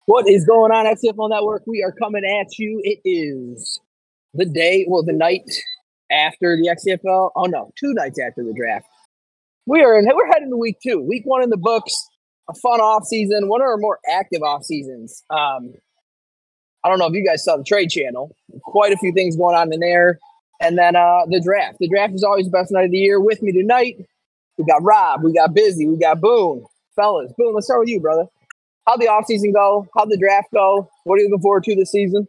What is going on, XFL Network? We are coming at you. It is the night after the XFL. Oh no, 2 nights after the draft. We're heading to week 2. Week 1 in the books. A fun off season, one of our more active off seasons. I don't know if you guys saw the trade channel. Quite a few things going on in there. And then the draft. The draft is always the best night of the year. With me tonight, we got Rob, we got Busy, we got Boone. Fellas, Boone, let's start with you, brother. How'd the offseason go? How'd the draft go? What are you looking forward to this season?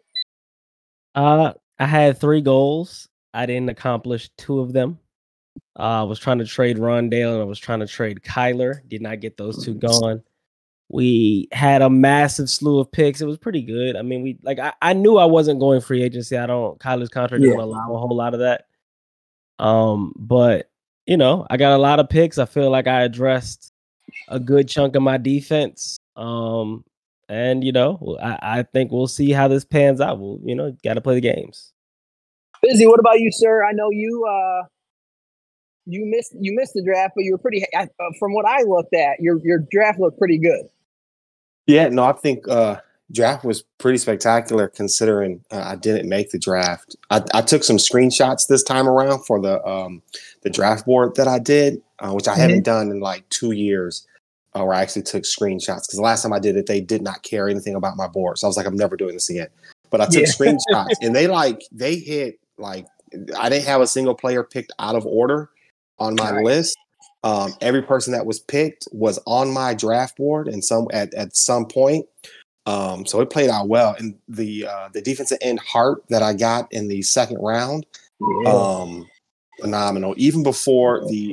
I had 3 goals. I didn't accomplish 2 of them. I was trying to trade Rondale and I was trying to trade Kyler. Did not get those 2 going. We had a massive slew of picks. It was pretty good. I mean, I knew I wasn't going free agency. Kyler's contract doesn't allow a whole lot of that. But I got a lot of picks. I feel like I addressed a good chunk of my defense. And I think we'll see how this pans out. We'll, got to play the games. Busy, what about you, sir? I know you missed the draft, but you were pretty. From what I looked at, your draft looked pretty good. Yeah, no, I think draft was pretty spectacular considering I didn't make the draft. I took some screenshots this time around for the draft board that I did, which I haven't done in like 2 years. Where I actually took screenshots because the last time I did it, they did not care anything about my board. So I was like, I'm never doing this again. But I took screenshots and they hit like I didn't have a single player picked out of order on my list. Every person that was picked was on my draft board and at some point. So it played out well. And the defensive end Hart that I got in the second round, phenomenal. Even before the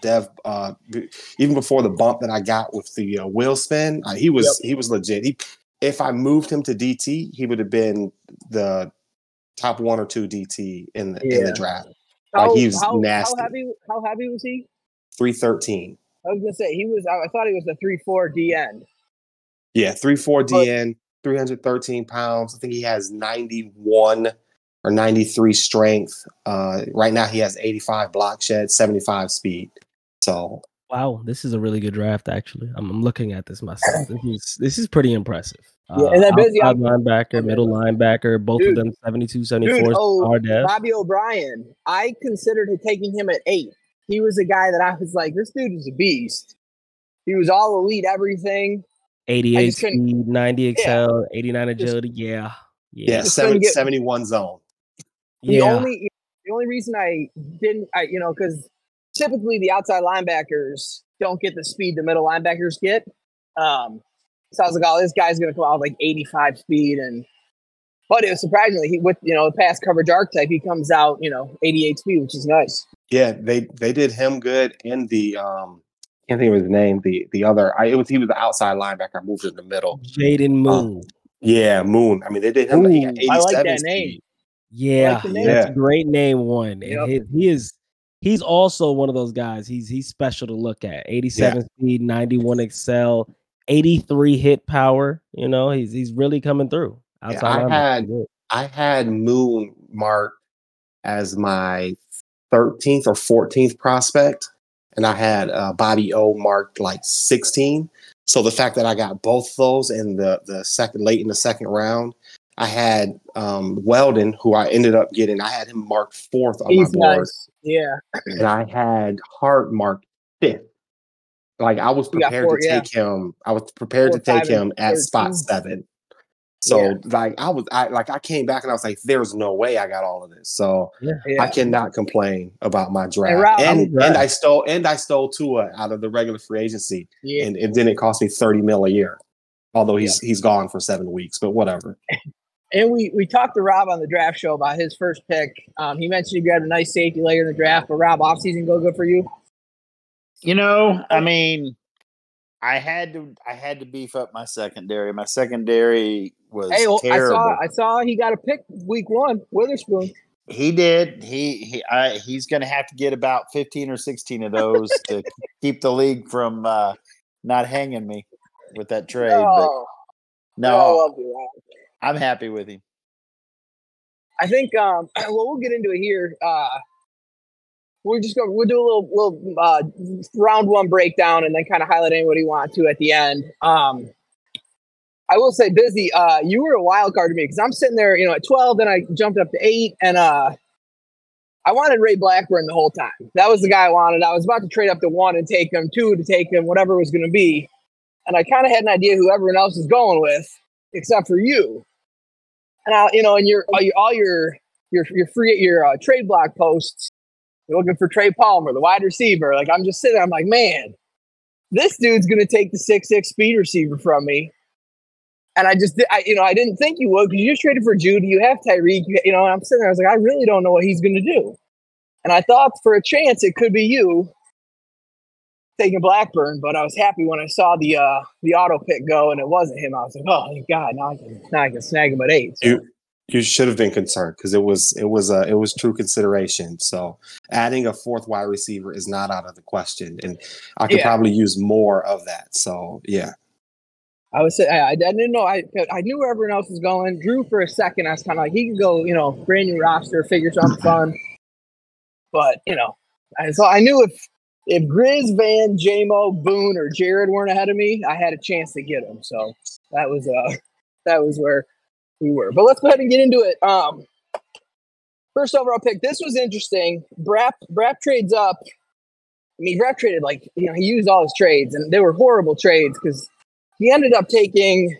even before the bump that I got with the wheel spin, he was legit. If I moved him to DT, he would have been the top 1 or 2 DT in the draft. He's nasty. How heavy was he? 313. I was gonna say I thought he was a 3'4" DN. Yeah, 3'4" DN, 313 pounds. I think he has 91 or 93 strength. Right now he has 85 block shed, 75 speed. So wow, this is a really good draft. Actually, I'm looking at this myself. This is pretty impressive. And then Busy linebacker, middle linebacker, both of them 72, 74. Bobby O'Brien. I considered taking him at 8. He was a guy that I was like, this dude is a beast. He was all elite, everything. 88 speed, 90 XL, 89 agility. Yeah. 71 zone. The only reason I didn't, because typically the outside linebackers don't get the speed the middle linebackers get. So I was like, oh, this guy's going to come out with like 85 speed. But it was surprisingly, with the pass coverage archetype, he comes out, 88 speed, which is nice. Yeah, they did him good in the can't think of his name. The other he was the outside linebacker. I moved in the middle. Jaden Moon. Moon. I mean, they did him. He had 87 I like that speed. name. Yeah, that's a great name. One, and he's also one of those guys. He's special to look at. 87 speed, 91 XL, 83 hit power. He's really coming through. I had Moon marked as my 13th or 14th prospect, and I had Bobby O marked like 16. So the fact that I got both those in the late in the second round, I had Weldon, who I ended up getting. I had him marked 4th on my board. Nice. Yeah, and I had Hart marked 5th. Like I was prepared to take him. I was prepared to take him at 13. Spot 7. So I came back and I was like, there's no way I got all of this. So I cannot complain about my draft. And I stole Tua out of the regular free agency. Yeah. And it didn't cost me $30 million a year. Although he's gone for 7 weeks, but whatever. And we talked to Rob on the draft show about his first pick. He mentioned you grabbed a nice safety later in the draft, but Rob, offseason go good for you? I mean, I had to beef up my secondary. My secondary was terrible. I saw he got a pick week 1, Witherspoon. He did. He's going to have to get about 15 or 16 of those to keep the league from not hanging me with that trade. No, I'm happy with him. I think we'll get into it here. We'll do a little round 1 breakdown and then kind of highlight anybody you want to at the end. I will say, Busy, you were a wild card to me because I'm sitting there, at 12, then I jumped up to 8, and I wanted Ray Blackburn the whole time. That was the guy I wanted. I was about to trade up to 1 and take him, 2 to take him, whatever it was going to be. And I kind of had an idea who everyone else was going with, except for you. And and all your trade block posts, you're looking for Trey Palmer, the wide receiver. Like, I'm just sitting there, I'm like, man, this dude's going to take the 6'6" speed receiver from me. And I didn't think you would because you just traded for Judy. You have Tyreek, and I'm sitting there. I was like, I really don't know what he's going to do. And I thought for a chance it could be you taking Blackburn, but I was happy when I saw the auto pick go and it wasn't him. I was like, oh, thank God, now I can snag him at 8. So. You should have been concerned because it was true consideration. So adding a 4th wide receiver is not out of the question, and I could probably use more of that. So yeah. I was saying I didn't know. I knew where everyone else was going. Drew for a second. I was kind of like, he could go, brand new roster, figure something fun. But so I knew if Grizz, Van, JMO, Boone, or Jared weren't ahead of me, I had a chance to get them. So that was where we were. But let's go ahead and get into it. First overall pick. This was interesting. Brap trades up. I mean, Brap traded he used all his trades, and they were horrible trades because. He ended up taking,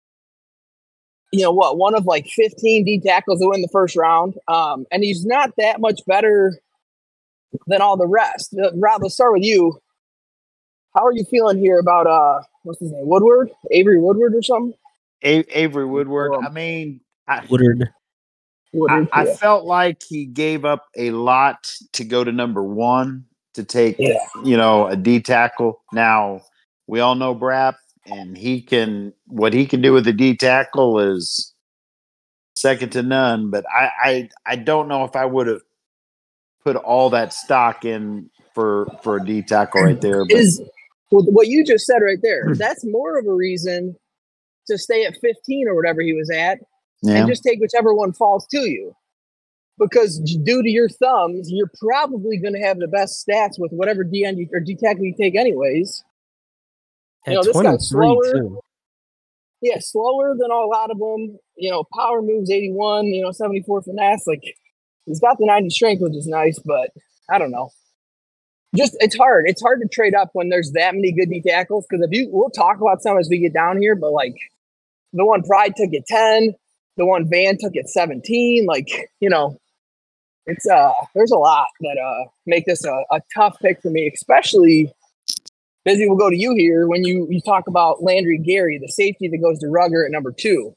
one of 15 D tackles that went in the first round. And he's not that much better than all the rest. Rob, let's start with you. How are you feeling here about, what's his name, Woodward? Avery Woodward or something? Avery Woodward. Woodward. I felt like he gave up a lot to go to number 1 to take, a D tackle. Now, we all know Brap. And what he can do with the D tackle is second to none. But I don't know if I would have put all that stock in for a D tackle right there. But what you just said right there, that's more of a reason to stay at 15 or whatever he was at and just take whichever one falls to you. Because due to your thumbs, you're probably going to have the best stats with whatever D tackle you take anyways. This guy's slower. Too. Yeah, slower than a lot of them. Power moves 81, 74 finesse. He's got the 90 strength, which is nice, but I don't know. Just it's hard. It's hard to trade up when there's that many good D tackles because we'll talk about some as we get down here, but the one Pride took at 10, the one Van took at 17. It's there's a lot that make this a tough pick for me, especially. Busy, we'll go to you here when you talk about Landry Gary, the safety that goes to Rugger at number 2.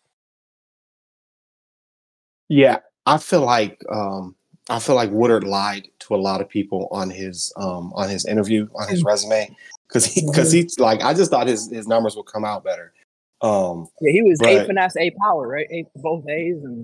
Yeah, I feel like Woodard lied to a lot of people on his interview, on his resume, because he I just thought his numbers would come out better. He was A finesse, A power, right? Both A's and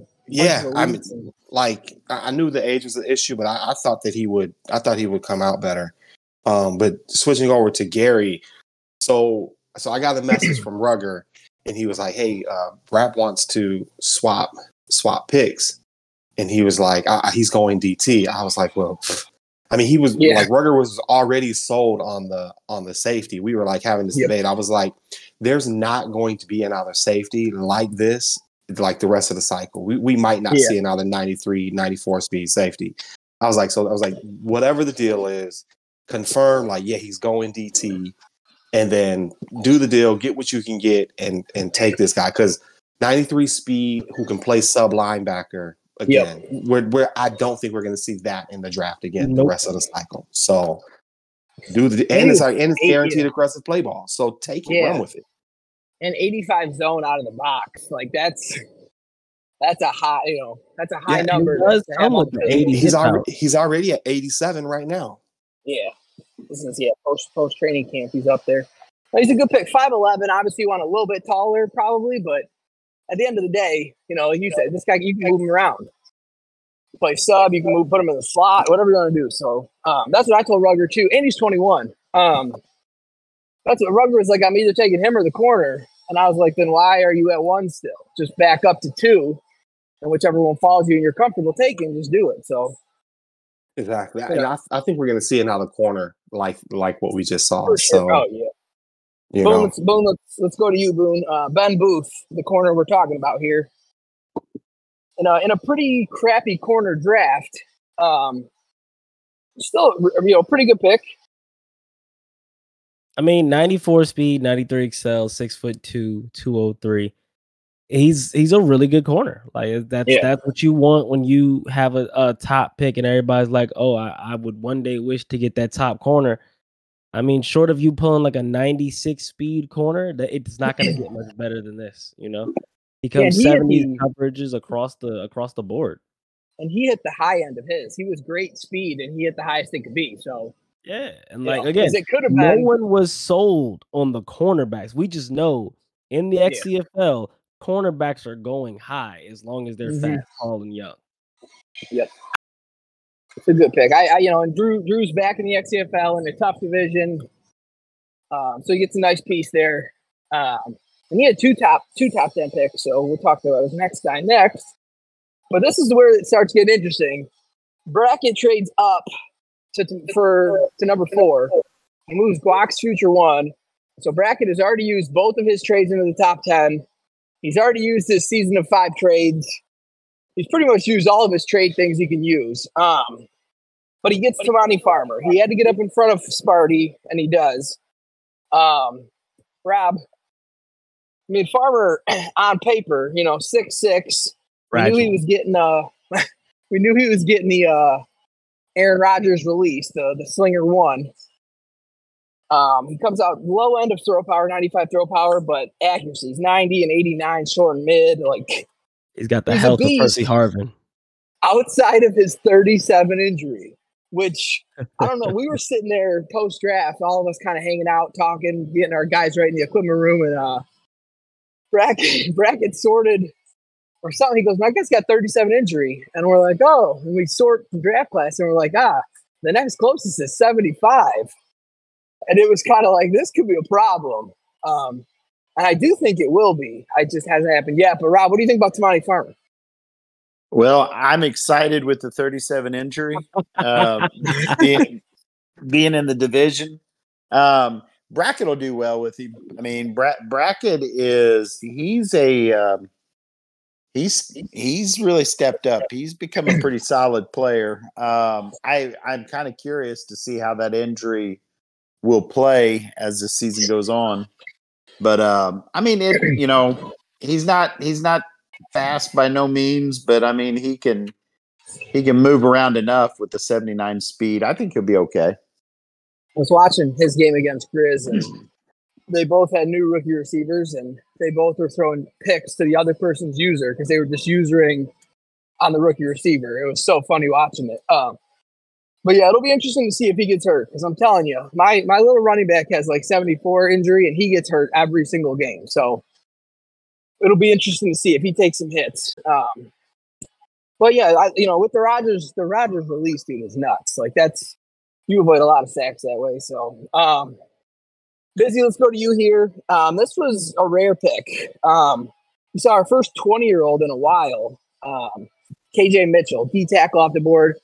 I knew the age was an issue, but I thought that he would come out better. But switching over to Gary, so I got a message from Rugger, and he was like, "Hey, Brap wants to swap picks," and he was like, "He's going DT." I was like, "Well, he was Rugger was already sold on the safety." We were having this debate. I was like, "There's not going to be another safety like this, the rest of the cycle. We might not see another 93, 94 speed safety." I was like, whatever the deal is. Confirm he's going DT, and then do the deal, get what you can get, and take this guy because 93 speed who can play sub linebacker again. Where I don't think we're going to see that in the draft again the rest of the cycle. So it's guaranteed aggressive play ball. So take it, run with it. And 85 zone out of the box, that's a high number. He's already at 87 right now. Yeah, this is post training camp. He's up there. He's a good pick. 5'11". Obviously, you want a little bit taller, probably, but at the end of the day, like you said, this guy you can move him around. Play sub, you can put him in the slot, whatever you want to do. So that's what I told Rugger too. And he's 21. That's what Rugger was like. I'm either taking him or the corner, and I was like, then why are you at 1 still? Just back up to 2, and whichever one falls you and you're comfortable taking, just do it. So. Exactly. And I think we're going to see another corner like what we just saw. For sure. So, You Boone, know, let's go to you, Boone. Ben Booth, the corner we're talking about here. In a pretty crappy corner draft, still, pretty good pick. I mean, 94 speed, 93 excel, 6'2", 203. He's a really good corner. Like that's what you want when you have a top pick, and everybody's like, oh, I would one day wish to get that top corner. I mean, short of you pulling like a 96 speed corner, that it's not going to get much better than this. He comes 70 coverages across the board. And he hit the high end of his. He was great speed, and he hit the highest it could be. So yeah, and again, it could have no been. one was sold on the cornerbacks. We just know in the XCFL, cornerbacks are going high as long as they're fast, tall, and young. Yep, it's a good pick. And Drew's back in the XCFL in a tough division, so he gets a nice piece there. And he had two top 10 picks, so we'll talk about his next guy next. But this is where it starts getting interesting. Brackett trades up to number 4. He moves Guac's future 1. So Brackett has already used both of his trades into the top 10. He's already used his season of 5 trades. He's pretty much used all of his trade things he can use. But he gets Tamani Farmer. He had to get up in front of Sparty, and he does. Rob, I mean, Farmer on paper, 6'6". We knew he was getting the Aaron Rodgers release, the Slinger 1. He comes out low end of throw power, 95 throw power, but accuracy is 90 and 89 short and mid. Like, he's got the health of Percy Harvin. Outside of his 37 injury, which I don't know. We were sitting there post draft, all of us kind of hanging out, talking, getting our guys right in the equipment room, and Brackett sorted or something. He goes, my guy's got 37 injury. And we're like, oh, and we sort the draft class, and we're like, the next closest is 75. And it was kind of like, this could be a problem. And I do think it will be. It just hasn't happened yet. But Rob, what do you think about Tamani Farmer? Well, I'm excited with the 37 injury, being in the division. Brackett will do well with him. I mean, Brackett he's really stepped up. He's become a pretty solid player. I'm kind of curious to see how that injury will play as the season goes on. But I mean, he's not fast by no means, but I mean, he can move around enough with the 79 speed. I think he'll be okay. I was watching his game against Grizz, and they both had new rookie receivers, and they both were throwing picks to the other person's user because they were just usering on the rookie receiver. It was so funny watching it. But yeah, it'll be interesting to see if he gets hurt, because I'm telling you, my little running back has like 74 injury, and he gets hurt every single game. So it'll be interesting to see if he takes some hits. But yeah, with the Rodgers release, dude, is nuts. Like, you avoid a lot of sacks that way. So, Busy, let's go to you here. This was a rare pick. We saw our first 20-year-old in a while, KJ Mitchell, D tackle off the board.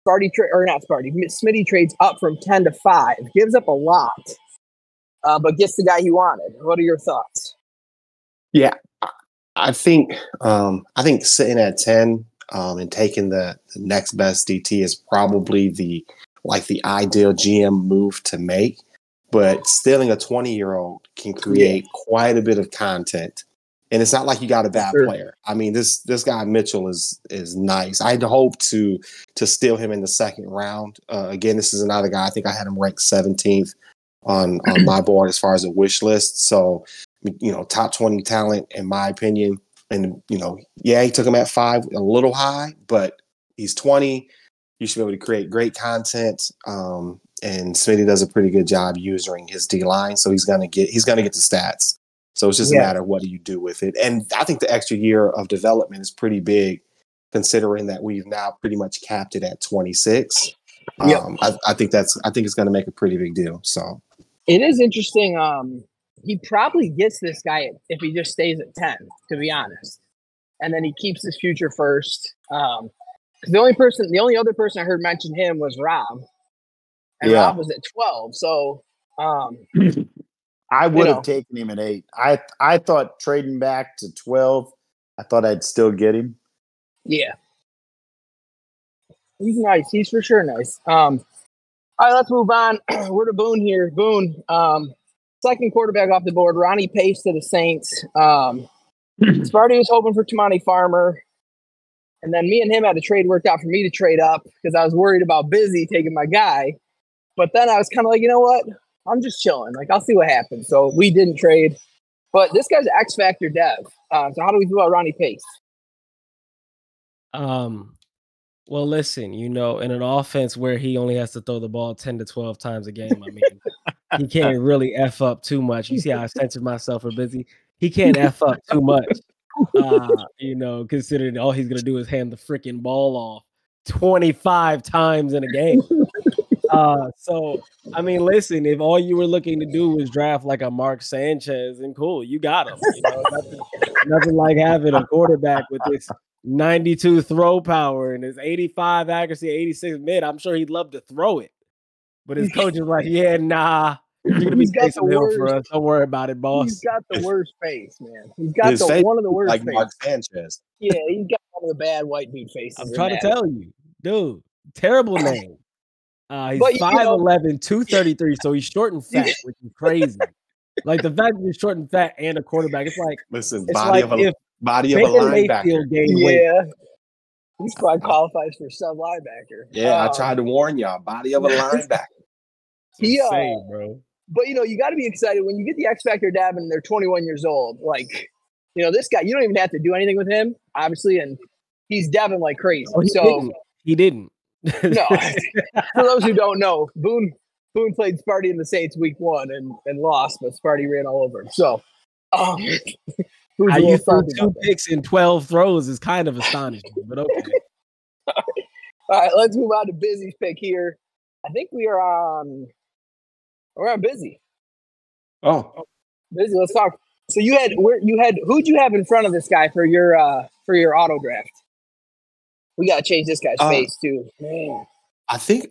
Smitty trades up from 10 to 5, gives up a lot, but gets the guy he wanted. What are your thoughts? Yeah, I think sitting at 10 and taking the next best DT is probably the ideal GM move to make. But stealing a 20-year-old can create quite a bit of content. And it's not like you got a bad player. I mean, this guy Mitchell is nice. I had hoped to steal him in the second round. Again, this is another guy. I think I had him ranked 17th on my board as far as a wish list. So, top 20 talent in my opinion. And he took him at 5, a little high, but he's 20. You should be able to create great content. And Smitty does a pretty good job using his D line, so he's gonna get the stats. So it's just a matter of what do you do with it. And I think the extra year of development is pretty big, considering that we've now pretty much capped it at 26. I think it's going to make a pretty big deal. So it is interesting. He probably gets this guy if he just stays at 10, to be honest, and then he keeps his future first. Because the only other person I heard mention him was Rob, and Rob was at 12. So I would have taken him at 8. I thought trading back to 12, I thought I'd still get him. Yeah. He's nice. He's for sure nice. All right, let's move on. We're to Boone here. Boone, second quarterback off the board. Ronnie Pace to the Saints. Sparty was hoping for Tamani Farmer. And then me and him had a trade worked out for me to trade up because I was worried about Busy taking my guy. But then I was kind of like, you know what? I'm just chilling. Like, I'll see what happens. So we didn't trade. But this guy's X Factor dev. So how do we feel about Ronnie Pace? Well, listen, in an offense where he only has to throw the ball 10 to 12 times a game, I mean, he can't really F up too much. You see how I censored myself for Busy? He can't F up too much, considering all he's going to do is hand the freaking ball off 25 times in a game. So, I mean, listen, if all you were looking to do was draft like a Mark Sanchez, then cool, you got him. Nothing like having a quarterback with this 92 throw power and his 85 accuracy, 86 mid. I'm sure he'd love to throw it. But his coach is like, yeah, nah. You're going to be Taysom Hill for us. Don't worry about it, boss. He's got the worst face, man. He's got one of the worst faces. Like Mark Sanchez. Yeah, he's got one of the bad white dude faces. I'm trying to tell you. Dude, terrible name. He's 5'11", 233, so he's short and fat, which is crazy. Like, the fact that he's short and fat and a quarterback, it's like... Listen, body of a linebacker. Yeah. He's probably qualifies for sub-linebacker. Yeah, I tried to warn y'all. Body of a linebacker. Insane, bro. But, you got to be excited when you get the X Factor dab and they're 21 years old. Like, this guy, you don't even have to do anything with him, obviously, and he's dabbing like crazy. He didn't. No. For those who don't know, Boone played Sparty in the Saints week 1 and lost, but Sparty ran all over him. So, how you threw 2 picks in 12 throws is kind of astonishing, but okay. All right, let's move on to Busy's pick here. I think we're on Busy. Oh, Busy. Let's talk. So who'd you have in front of this guy for your auto draft? We gotta change this guy's face too. Man. I think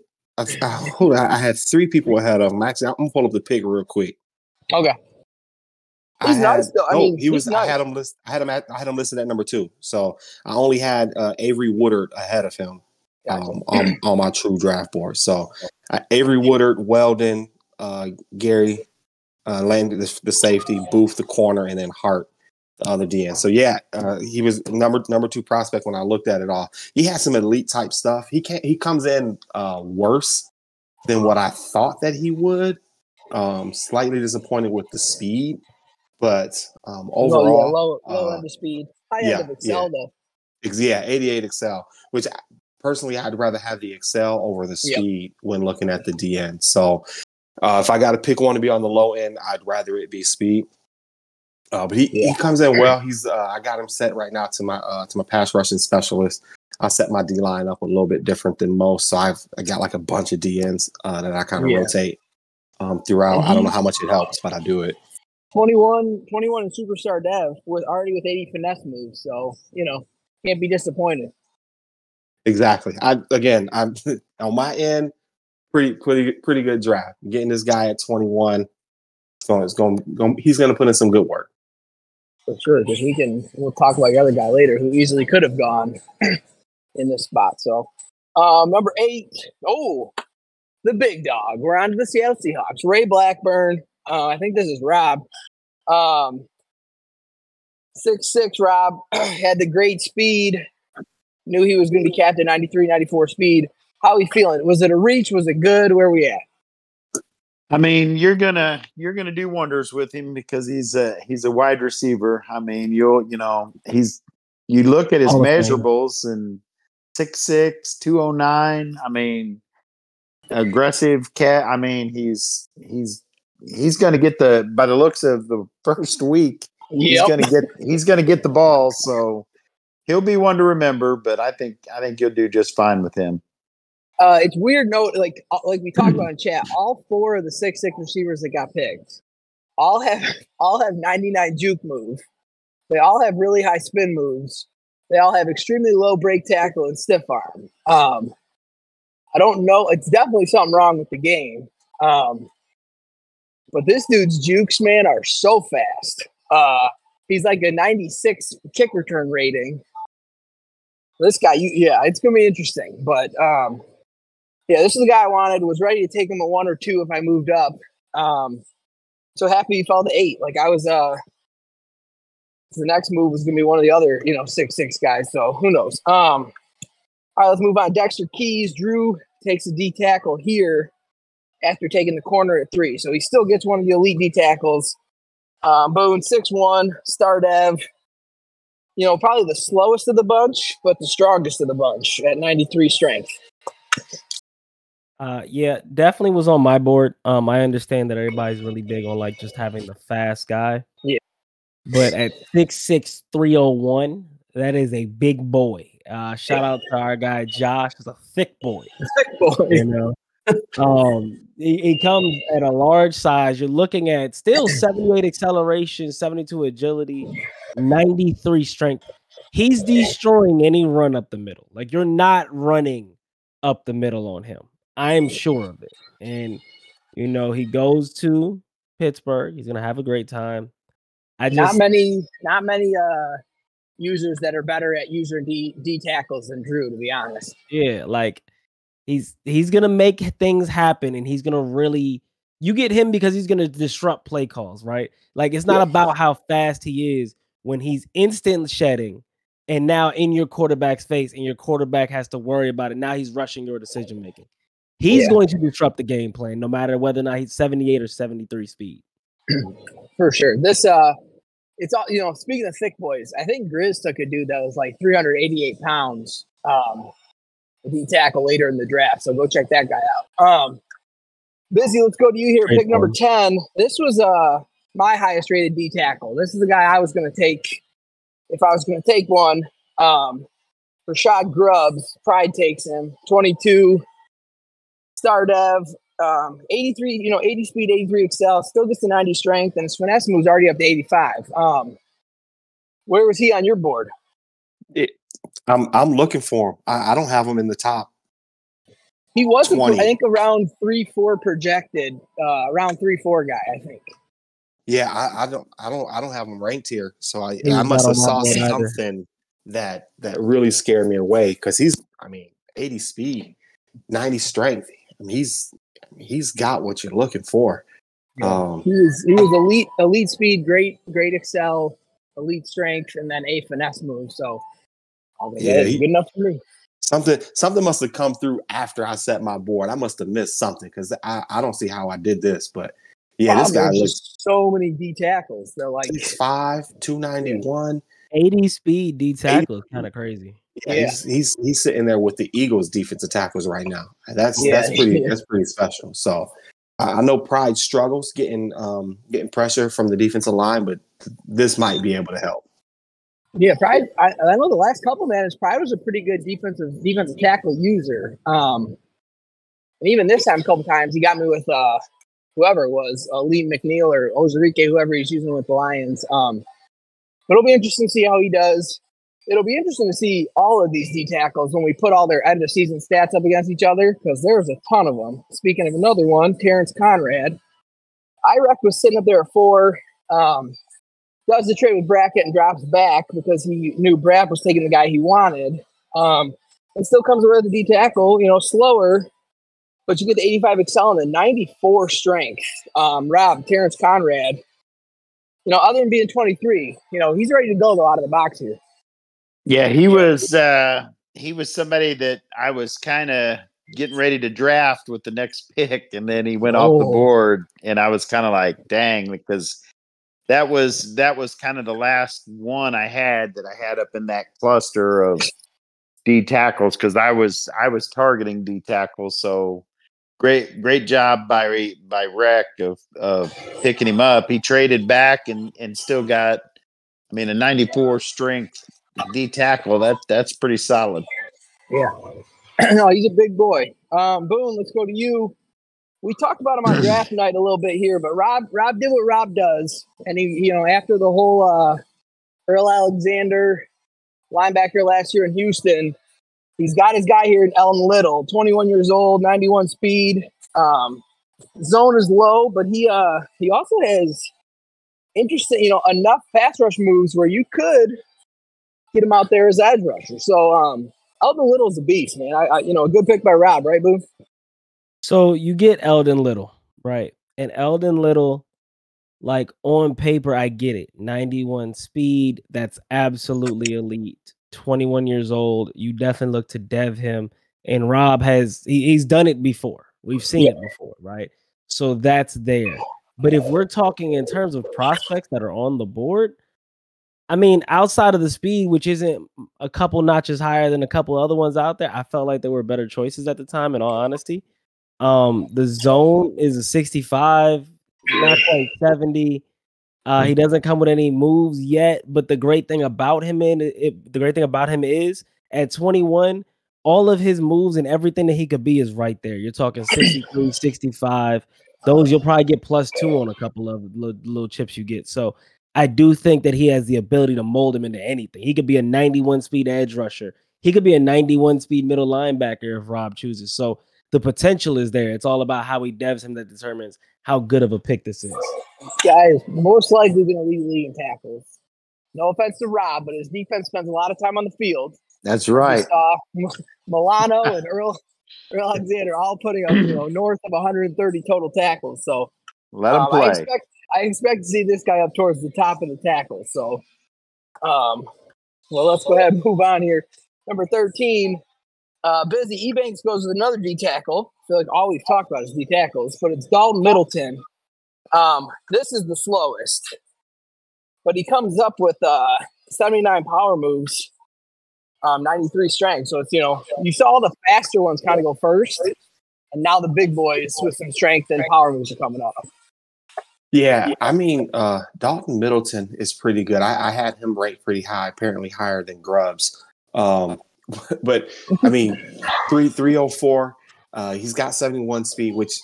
I had 3 people ahead of him. Actually, I'm gonna pull up the pick real quick. Okay. He's nice though. I had him listed at number 2. So I only had Avery Woodard ahead of him on my true draft board. So Avery Woodard, Weldon, Gary, Landon, the safety, Booth, the corner, and then Hart, the other DN. So yeah, he was number 2 prospect when I looked at it all. He had some elite type stuff. He comes in worse than what I thought that he would. Slightly disappointed with the speed, but overall, low end of speed, high end of Excel though. Yeah, 88 Excel, which personally I'd rather have the Excel over the speed when looking at the DN. So if I got to pick one to be on the low end, I'd rather it be speed. But he comes in well. He's I got him set right now to my pass rushing specialist. I set my D line up a little bit different than most, so I got like a bunch of DNs that I kind of rotate throughout. I don't know how much it helps, but I do it. 21 in superstar dev with 80 finesse moves, so can't be disappointed. Exactly. I'm on my end, pretty good draft. Getting this guy at 21, so he's going to put in some good work. For sure, because we'll talk about the other guy later who easily could have gone in this spot. So, number 8, the big dog. We're on to the Seattle Seahawks. Ray Blackburn. I think this is Rob. 6'6", Rob. Had the great speed. Knew he was going to be capped at 93, 94 speed. How are we feeling? Was it a reach? Was it good? Where are we at? I mean, you're gonna do wonders with him because he's a wide receiver. I mean, you look at his measurables and 6'6", 209. I mean, aggressive cat. I mean, he's gonna get by the looks of the first week. He's gonna get the ball. So he'll be one to remember. But I think you'll do just fine with him. It's weird. Like we talked about in chat, all 4 of the 6'6" receivers that got picked all have 99 juke move. They all have really high spin moves. They all have extremely low break tackle and stiff arm. I don't know. It's definitely something wrong with the game. But this dude's jukes, man, are so fast. He's like a 96 kick return rating. This guy, it's going to be interesting. But, this is the guy I wanted. Was ready to take him a 1 or 2 if I moved up. So happy he fell to 8. Like I was, the next move was going to be one of the other, 6'6" guys. So who knows? All right, let's move on. Dexter Keys. Drew takes a D tackle here after taking the corner at 3. So he still gets one of the elite D tackles. Boone, 6'1", star dev. Probably the slowest of the bunch, but the strongest of the bunch at 93 strength. Yeah, definitely was on my board. I understand that everybody's really big on like just having the fast guy. Yeah. But at 6'6", 301, that is a big boy. Shout out to our guy Josh. He's a thick boy. Thick boy. He comes at a large size. You're looking at still 78 acceleration, 72 agility, 93 strength. He's destroying any run up the middle. Like you're not running up the middle on him. I am sure of it. And he goes to Pittsburgh. He's gonna have a great time. Not many users that are better at user D tackles than Drew, to be honest. Yeah, like he's gonna make things happen, and he's gonna really. You get him because he's gonna disrupt play calls, right? Like it's not about how fast he is when he's instant shedding, and now in your quarterback's face, and your quarterback has to worry about it. Now he's rushing your decision making. He's going to disrupt the game plan, no matter whether or not he's 78 or 73 speed. For sure. This it's all speaking of thick boys, I think Grizz took a dude that was like 388 pounds. D tackle later in the draft. So go check that guy out. Busy, let's go to you here. Pick number 10. This was my highest rated D tackle. This is the guy I was going to take if I was going to take one. Rashad Grubbs, Pride takes him. 22, star dev, 83, 80 speed, 83 excel, still gets to 90 strength, and his finesse moves already up to 85. Where was he on your board? I'm looking for him. I don't have him in the top. He was, I think, around 3-4 projected, around 3-4 guy, I think. Yeah, I don't have him ranked here. So I must have saw something that really scared me away because he's 80 speed, 90 strength. He's got what you're looking for. Yeah. He was elite speed, great excel, elite strength, and then a finesse move. So good enough for me. Something must have come through after I set my board. I must have missed something because I don't see how I did this. But yeah, this guy was so many D tackles. They're like 6'5", 291. 80 speed D tackle is kind of crazy. Yeah, he's sitting there with the Eagles defensive tackles right now. That's pretty special. So I know Pride struggles getting pressure from the defensive line, but this might be able to help. Yeah, Pride. I know the last couple minutes, Pride was a pretty good defensive tackle user. And even this time, a couple times, he got me with whoever it was, Lee McNeil or Ozarike, whoever he's using with the Lions. But it'll be interesting to see how he does. It'll be interesting to see all of these D tackles when we put all their end of season stats up against each other, because there's a ton of them. Speaking of another one, Terrence Conrad. IREC was sitting up there at 4. Does the trade with Brackett and drops back because he knew Brad was taking the guy he wanted. It still comes with the D tackle, slower, but you get the 85 excel and the 94 strength. Rob, Terrence Conrad, other than being 23, he's ready to go out of the box here. Yeah, he was somebody that I was kind of getting ready to draft with the next pick, and then he went off the board, and I was kind of like, dang, because that was kind of the last one I had up in that cluster of D tackles, because I was targeting D tackles. So great job by Rec of picking him up. He traded back and still got, a 94 strength D tackle. That's pretty solid. Yeah. No, he's a big boy. Boone, let's go to you. We talked about him on draft night a little bit here, but Rob did what Rob does. And he, after the whole Earl Alexander linebacker last year in Houston, he's got his guy here in Ellen Little, 21 years old, 91 speed. Zone is low, but he also has interesting, enough pass rush moves where you could get him out there as edge rusher. So Eldon Little's a beast, man. A good pick by Rob, right, Boone? So you get Eldon Little, right? And Eldon Little, like on paper, I get it. 91 speed, that's absolutely elite. 21 years old. You definitely look to dev him. And Rob he's done it before. We've seen it before, right? So that's there. But if we're talking in terms of prospects that are on the board, I mean, outside of the speed, which isn't a couple notches higher than a couple other ones out there, I felt like there were better choices at the time, in all honesty. The zone is a 65, not quite 70. He doesn't come with any moves yet, but the great thing about him is at 21, all of his moves and everything that he could be is right there. You're talking 63, 65. Those you'll probably get +2 on a couple of little chips you get. So I do think that he has the ability to mold him into anything. He could be a 91 speed edge rusher. He could be a 91 speed middle linebacker if Rob chooses. So the potential is there. It's all about how he devs him that determines how good of a pick this is. Guys, most likely going to lead the league in tackles. No offense to Rob, but his defense spends a lot of time on the field. That's right. Milano and Earl Alexander all putting up north of 130 total tackles. So let him play. I expect to see this guy up towards the top of the tackles. So, well, let's go ahead and move on here. Number 13. Busy Ebanks goes with another D tackle. I feel like all we've talked about is D tackles, but it's Dalton Middleton. This is the slowest, but he comes up with 79 power moves, 93 strength. So it's you saw the faster ones kind of go first, and now the big boys with some strength and power moves are coming up. Yeah, I mean, Dalton Middleton is pretty good. I had him ranked pretty high, apparently higher than Grubbs. But I mean, 304. He's got 71 speed, which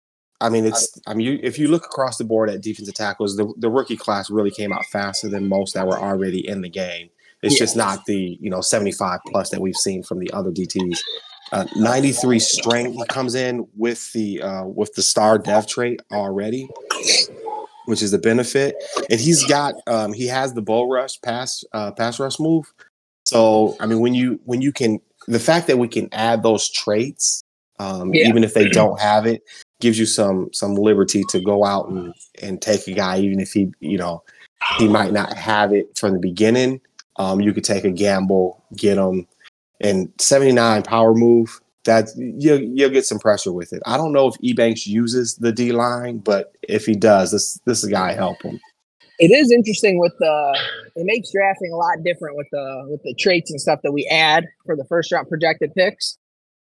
if you look across the board at defensive tackles, the rookie class really came out faster than most that were already in the game. It's just not the 75 plus that we've seen from the other DTs. 93 strength. He comes in with the star dev trait already, which is the benefit, and he has the bull rush pass rush move. So, I mean, when you can, the fact that we can add those traits, even if they don't have it, gives you some liberty to go out and take a guy, even if he might not have it from the beginning. You could take a gamble, get him, and 79 power move. That you'll get some pressure with it. I don't know if Ebanks uses the D line, but if he does, this guy help him. It is interesting it makes drafting a lot different with the traits and stuff that we add for the first round projected picks.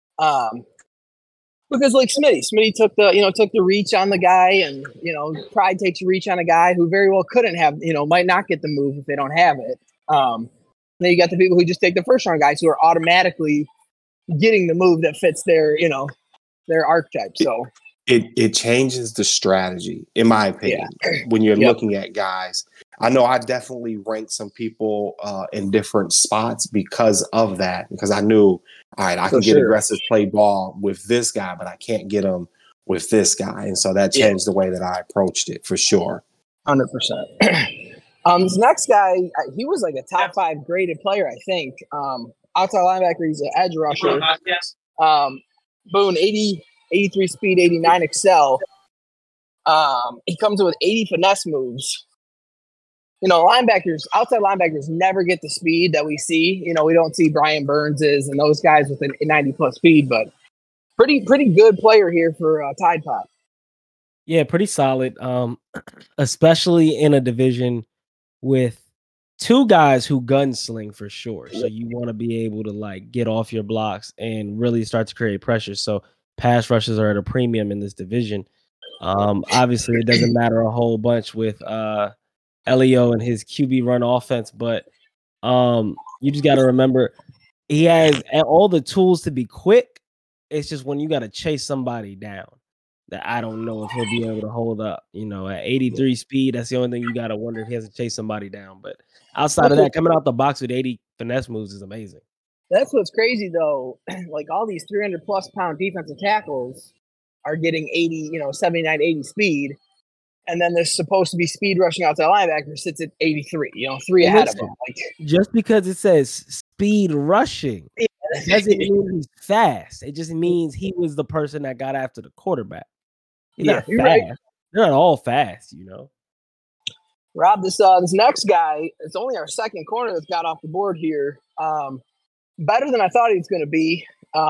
Because like Smitty took the reach on the guy, and Pride takes a reach on a guy who very well couldn't have, might not get the move if they don't have it. Then you got the people who just take the first round guys who are automatically getting the move that fits their archetype. So it changes the strategy, in my opinion, when you're looking at guys. I know I definitely ranked some people in different spots because of that, because I knew, all right, I can get aggressive play ball with this guy, but I can't get him with this guy. And so that changed the way that I approached it for sure. 100%. This next guy, he was like a top 5 graded player, I think. Outside linebacker, he's an edge rusher. Boone, 83 speed, 89 excel. He comes in with 80 finesse moves. Outside linebackers never get the speed that we see. We don't see Brian Burns's and those guys with a 90 plus speed, but pretty good player here for Tide Pod. Yeah, pretty solid. Especially in a division with 2 guys who gunsling for sure. So you want to be able to get off your blocks and really start to create pressure. So pass rushes are at a premium in this division. Obviously, it doesn't matter a whole bunch with Elio and his QB run offense, but you just got to remember he has all the tools to be quick. It's just when you got to chase somebody down that I don't know if he'll be able to hold up. At 83 speed, that's the only thing you got to wonder if he has to chase somebody down. But outside of that, coming out the box with 80 finesse moves is amazing. That's what's crazy, though. All these 300 plus pound defensive tackles, are getting 80, 79, 80 speed. And then there's supposed to be speed rushing outside linebacker sits at 83, 3 ahead of him. Like, just because it says speed rushing doesn't mean he's fast. It just means he was the person that got after the quarterback. He's not fast. Right. They're not all fast, Rob, this next guy, it's only our second corner that's got off the board here. Better than I thought he was going to be.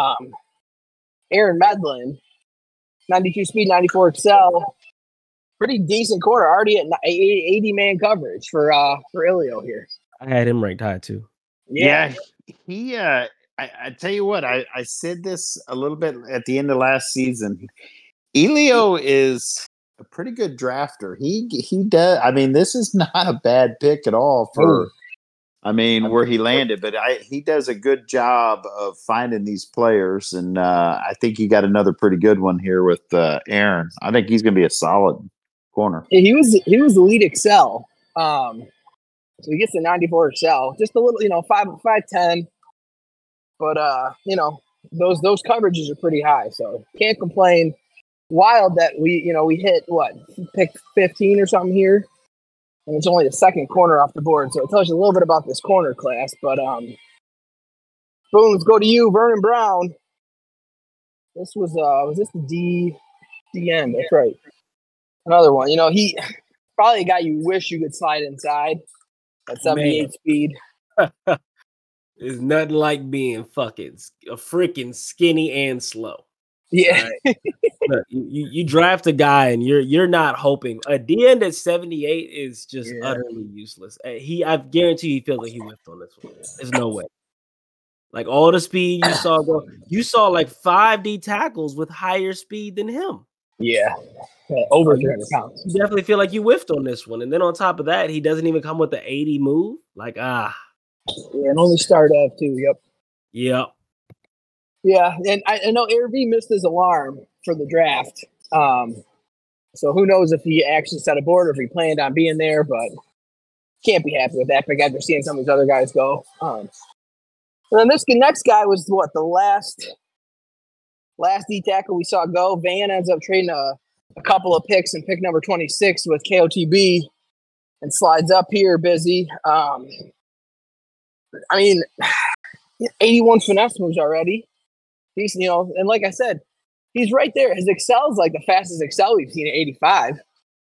Aaron Medlin, 92 speed, 94 excel. Pretty decent corner, already at 80 man coverage for Ilio here. I had him ranked high too. Yeah, he. I tell you what, I said this a little bit at the end of last season. Ilio is a pretty good drafter. He does. I mean, this is not a bad pick at all for. Where he landed, but he does a good job of finding these players, and I think he got another pretty good one here with Aaron. I think he's going to be a solid corner. He was the lead excel, so he gets the 94 excel, just a little, 5'10", but those coverages are pretty high, so can't complain. Wild that we hit pick 15 or something here. And it's only the second corner off the board, so it tells you a little bit about this corner class. But boom, let's go to you, Vernon Brown. This was this the DN? That's right. Another one. He probably a guy you wish you could slide inside at 78 speed. It's nothing like being fucking a freaking skinny and slow. Yeah. Right? Look, you draft a guy and you're not hoping. A DN at 78 is just utterly useless. I guarantee he feels like he whiffed on this one. There's no way. Like all the speed you saw like 5 D tackles with higher speed than him. Yeah. Over 300 pounds. You definitely feel like you whiffed on this one. And then on top of that, he doesn't even come with the 80 move. Like, Yeah, and only start up too. Yep. Yep. Yeah, and I know AirV missed his alarm for the draft. So who knows if he actually set a board or if he planned on being there, but can't be happy with that pick after seeing some of these other guys go. And then this next guy was the last D tackle we saw go. Van ends up trading a couple of picks and pick number 26 with KOTB and slides up here busy. 81 finesse moves already. He's, and like I said, he's right there. His excel is like the fastest excel we've seen at 85.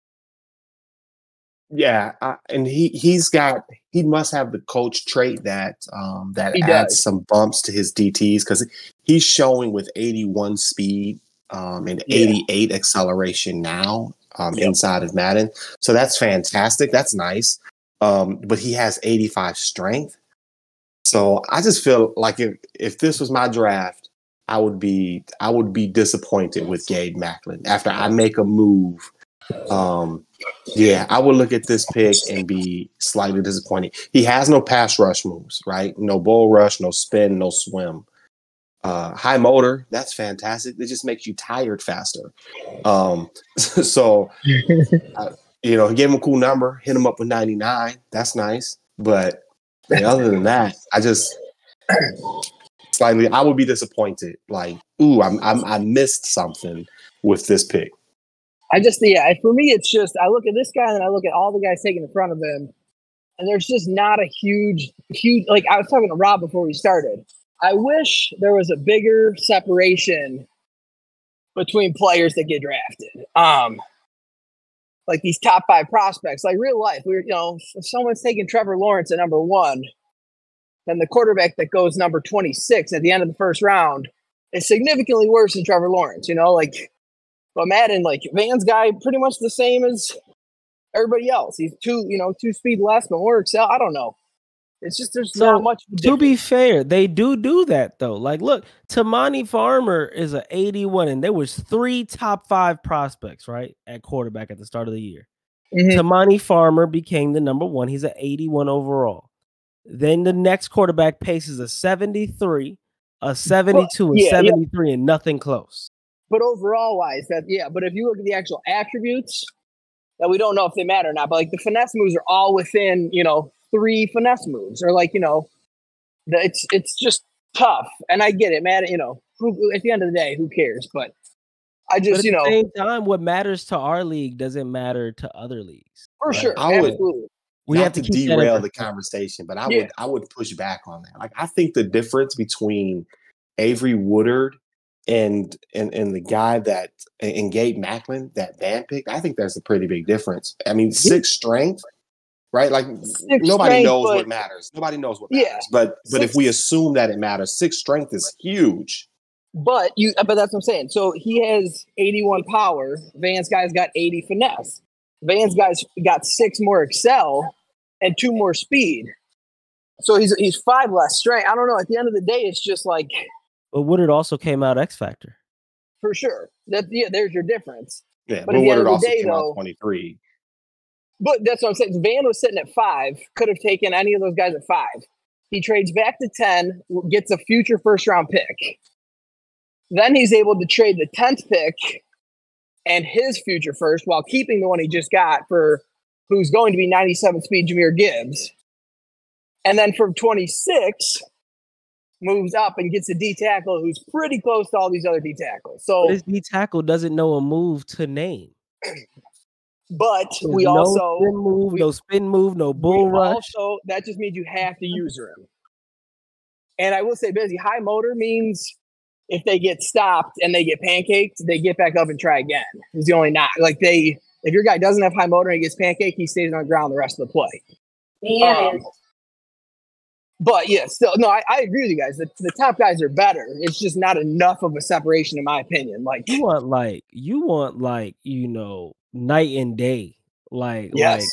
Yeah, and he must have the coach trait that adds some bumps to his DTs because he's showing with 81 speed and 88 acceleration now inside of Madden. So that's fantastic. That's nice. But he has 85 strength. So I just feel like if this was my draft, I would be disappointed with Gabe Macklin after I make a move. I would look at this pick and be slightly disappointed. He has no pass rush moves, right? No bull rush, no spin, no swim. High motor, that's fantastic. It just makes you tired faster. He gave him a cool number, hit him up with 99. That's nice. But other than that, I would be disappointed. Like, I missed something with this pick. For me, it's just I look at this guy and I look at all the guys taken in front of him, and there's just not a huge. Like I was talking to Rob before we started. I wish there was a bigger separation between players that get drafted. Like these top 5 prospects, like real life. If someone's taking Trevor Lawrence at number 1. Then the quarterback that goes number 26 at the end of the first round is significantly worse than Trevor Lawrence, but Madden, Van's guy, pretty much the same as everybody else. He's 2 speed less, but more excel. I don't know. It's just, there's not much. To be fair, they do that though. Like, look, Tamani Farmer is an 81 and there was 3 top 5 prospects, right? At quarterback at the start of the year. Mm-hmm. Tamani Farmer became the number 1. He's an 81 overall. Then the next quarterback pace is a 73, a 72, a 73, and nothing close. But overall wise, but if you look at the actual attributes, that we don't know if they matter or not, but the finesse moves are all within, 3 finesse moves, or it's just tough. And I get it, man. At the end of the day, who cares? But I just, But at the same time, what matters to our league doesn't matter to other leagues. For sure. Absolutely. We have to derail the conversation, but I would push back on that. Like, I think the difference between Avery Woodard and the guy that and Gabe Macklin that Van picked, I think there's a pretty big difference. I mean, 6 strength, right? Like, nobody knows what matters. Nobody knows what matters. But if we assume that it matters, 6 strength is huge. But that's what I'm saying. So he has 81 power. Van's guy's got 80 finesse. Van's guy's got 6 more excel and 2 more speed. So he's 5 less strength. I don't know. At the end of the day, it's just like. But Woodard also came out X Factor. For sure. There's your difference. Yeah, but Woodard also came out 23. But that's what I'm saying. Van was sitting at 5. Could have taken any of those guys at 5. He trades back to 10, gets a future first-round pick. Then he's able to trade the 10th pick and his future first while keeping the one he just got for who's going to be 97 speed Jahmyr Gibbs. And then from 26, moves up and gets a D tackle who's pretty close to all these other D tackles. So this D tackle doesn't know a move to name. But we no also spin move, no bull rush. Also, that just means you have to use him. And I will say, Busy, high motor means if they get stopped and they get pancaked, they get back up and try again. It's the only not like if your guy doesn't have high motor and he gets pancaked, he stays on the ground the rest of the play. But yeah, still, no, I agree with you guys. The top guys are better. It's just not enough of a separation, in my opinion. Like you want night and day. Yes.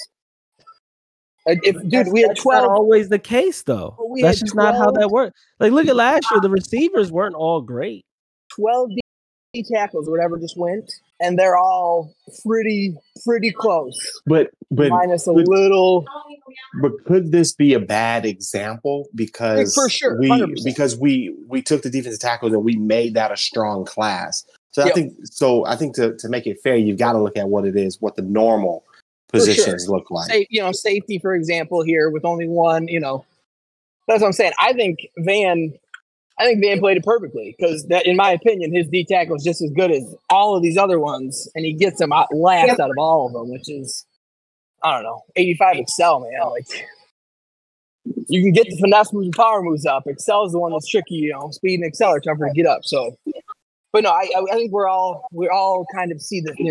We had 12. Not always the case though. That's just not how that works. Like, look at last year. The receivers weren't all great. 12 D tackles or whatever just went, and they're all pretty close. But minus a little. But could this be a bad example? Because for sure, because we took the defensive tackles and we made that a strong class. So I think to make it fair, you've got to look at what it is, what the normal positions look like. Safety, for example, here with only one, that's what I'm saying. I think Van played it perfectly because that, in my opinion, his D tackle is just as good as all of these other ones, and he gets them last out of all of them, which is, I don't know, 85 excel, man. Like, you can get the finesse moves and power moves up. Excel is the one that's tricky, speed and excel are tougher to get up. So, but no, I think we're all kind of see that,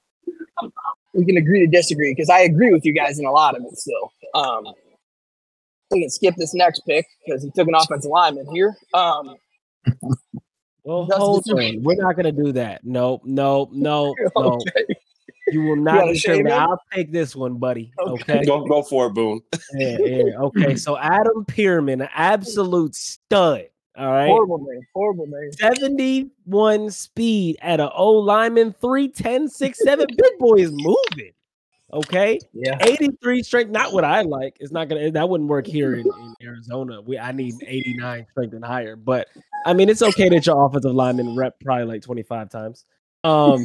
we can agree to disagree because I agree with you guys in a lot of it still. We can skip this next pick because he took an offensive lineman here. Well, hold on. We're not going to do that. No. Okay. You will not determine. I'll take this one, buddy. Okay. Go for it, Boone. Yeah. Okay. So Adam Pearman, an absolute stud. All right. Horrible name. 71 speed at an O lineman, 3'10", 6'7". Big boy is moving. Okay. Yeah. 83 strength, not what I like. It's not gonna. That wouldn't work here in Arizona. I need 89 strength and higher. But I mean, it's okay that your offensive lineman rep probably like 25 times. But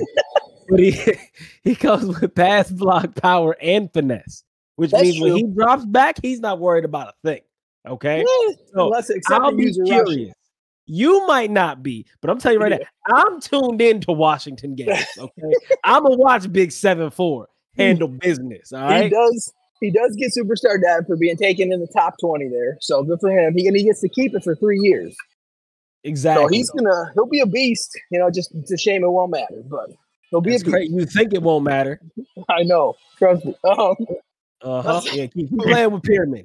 he comes with pass block power and finesse, which means when he drops back, he's not worried about a thing. Okay. So I'll be curious. You might not be, but I'm telling you right now, I'm tuned into Washington games. Okay. I'm gonna watch Big 7-4 handle business. All right. He does get superstar dad for being taken in the top 20 there. So good for him. He gets to keep it for 3 years. Exactly. So he'll be a beast. Just it's a shame it won't matter, but he'll be a beast. Great. You think it won't matter? I know. Trust me. Yeah, keep playing with Pearman.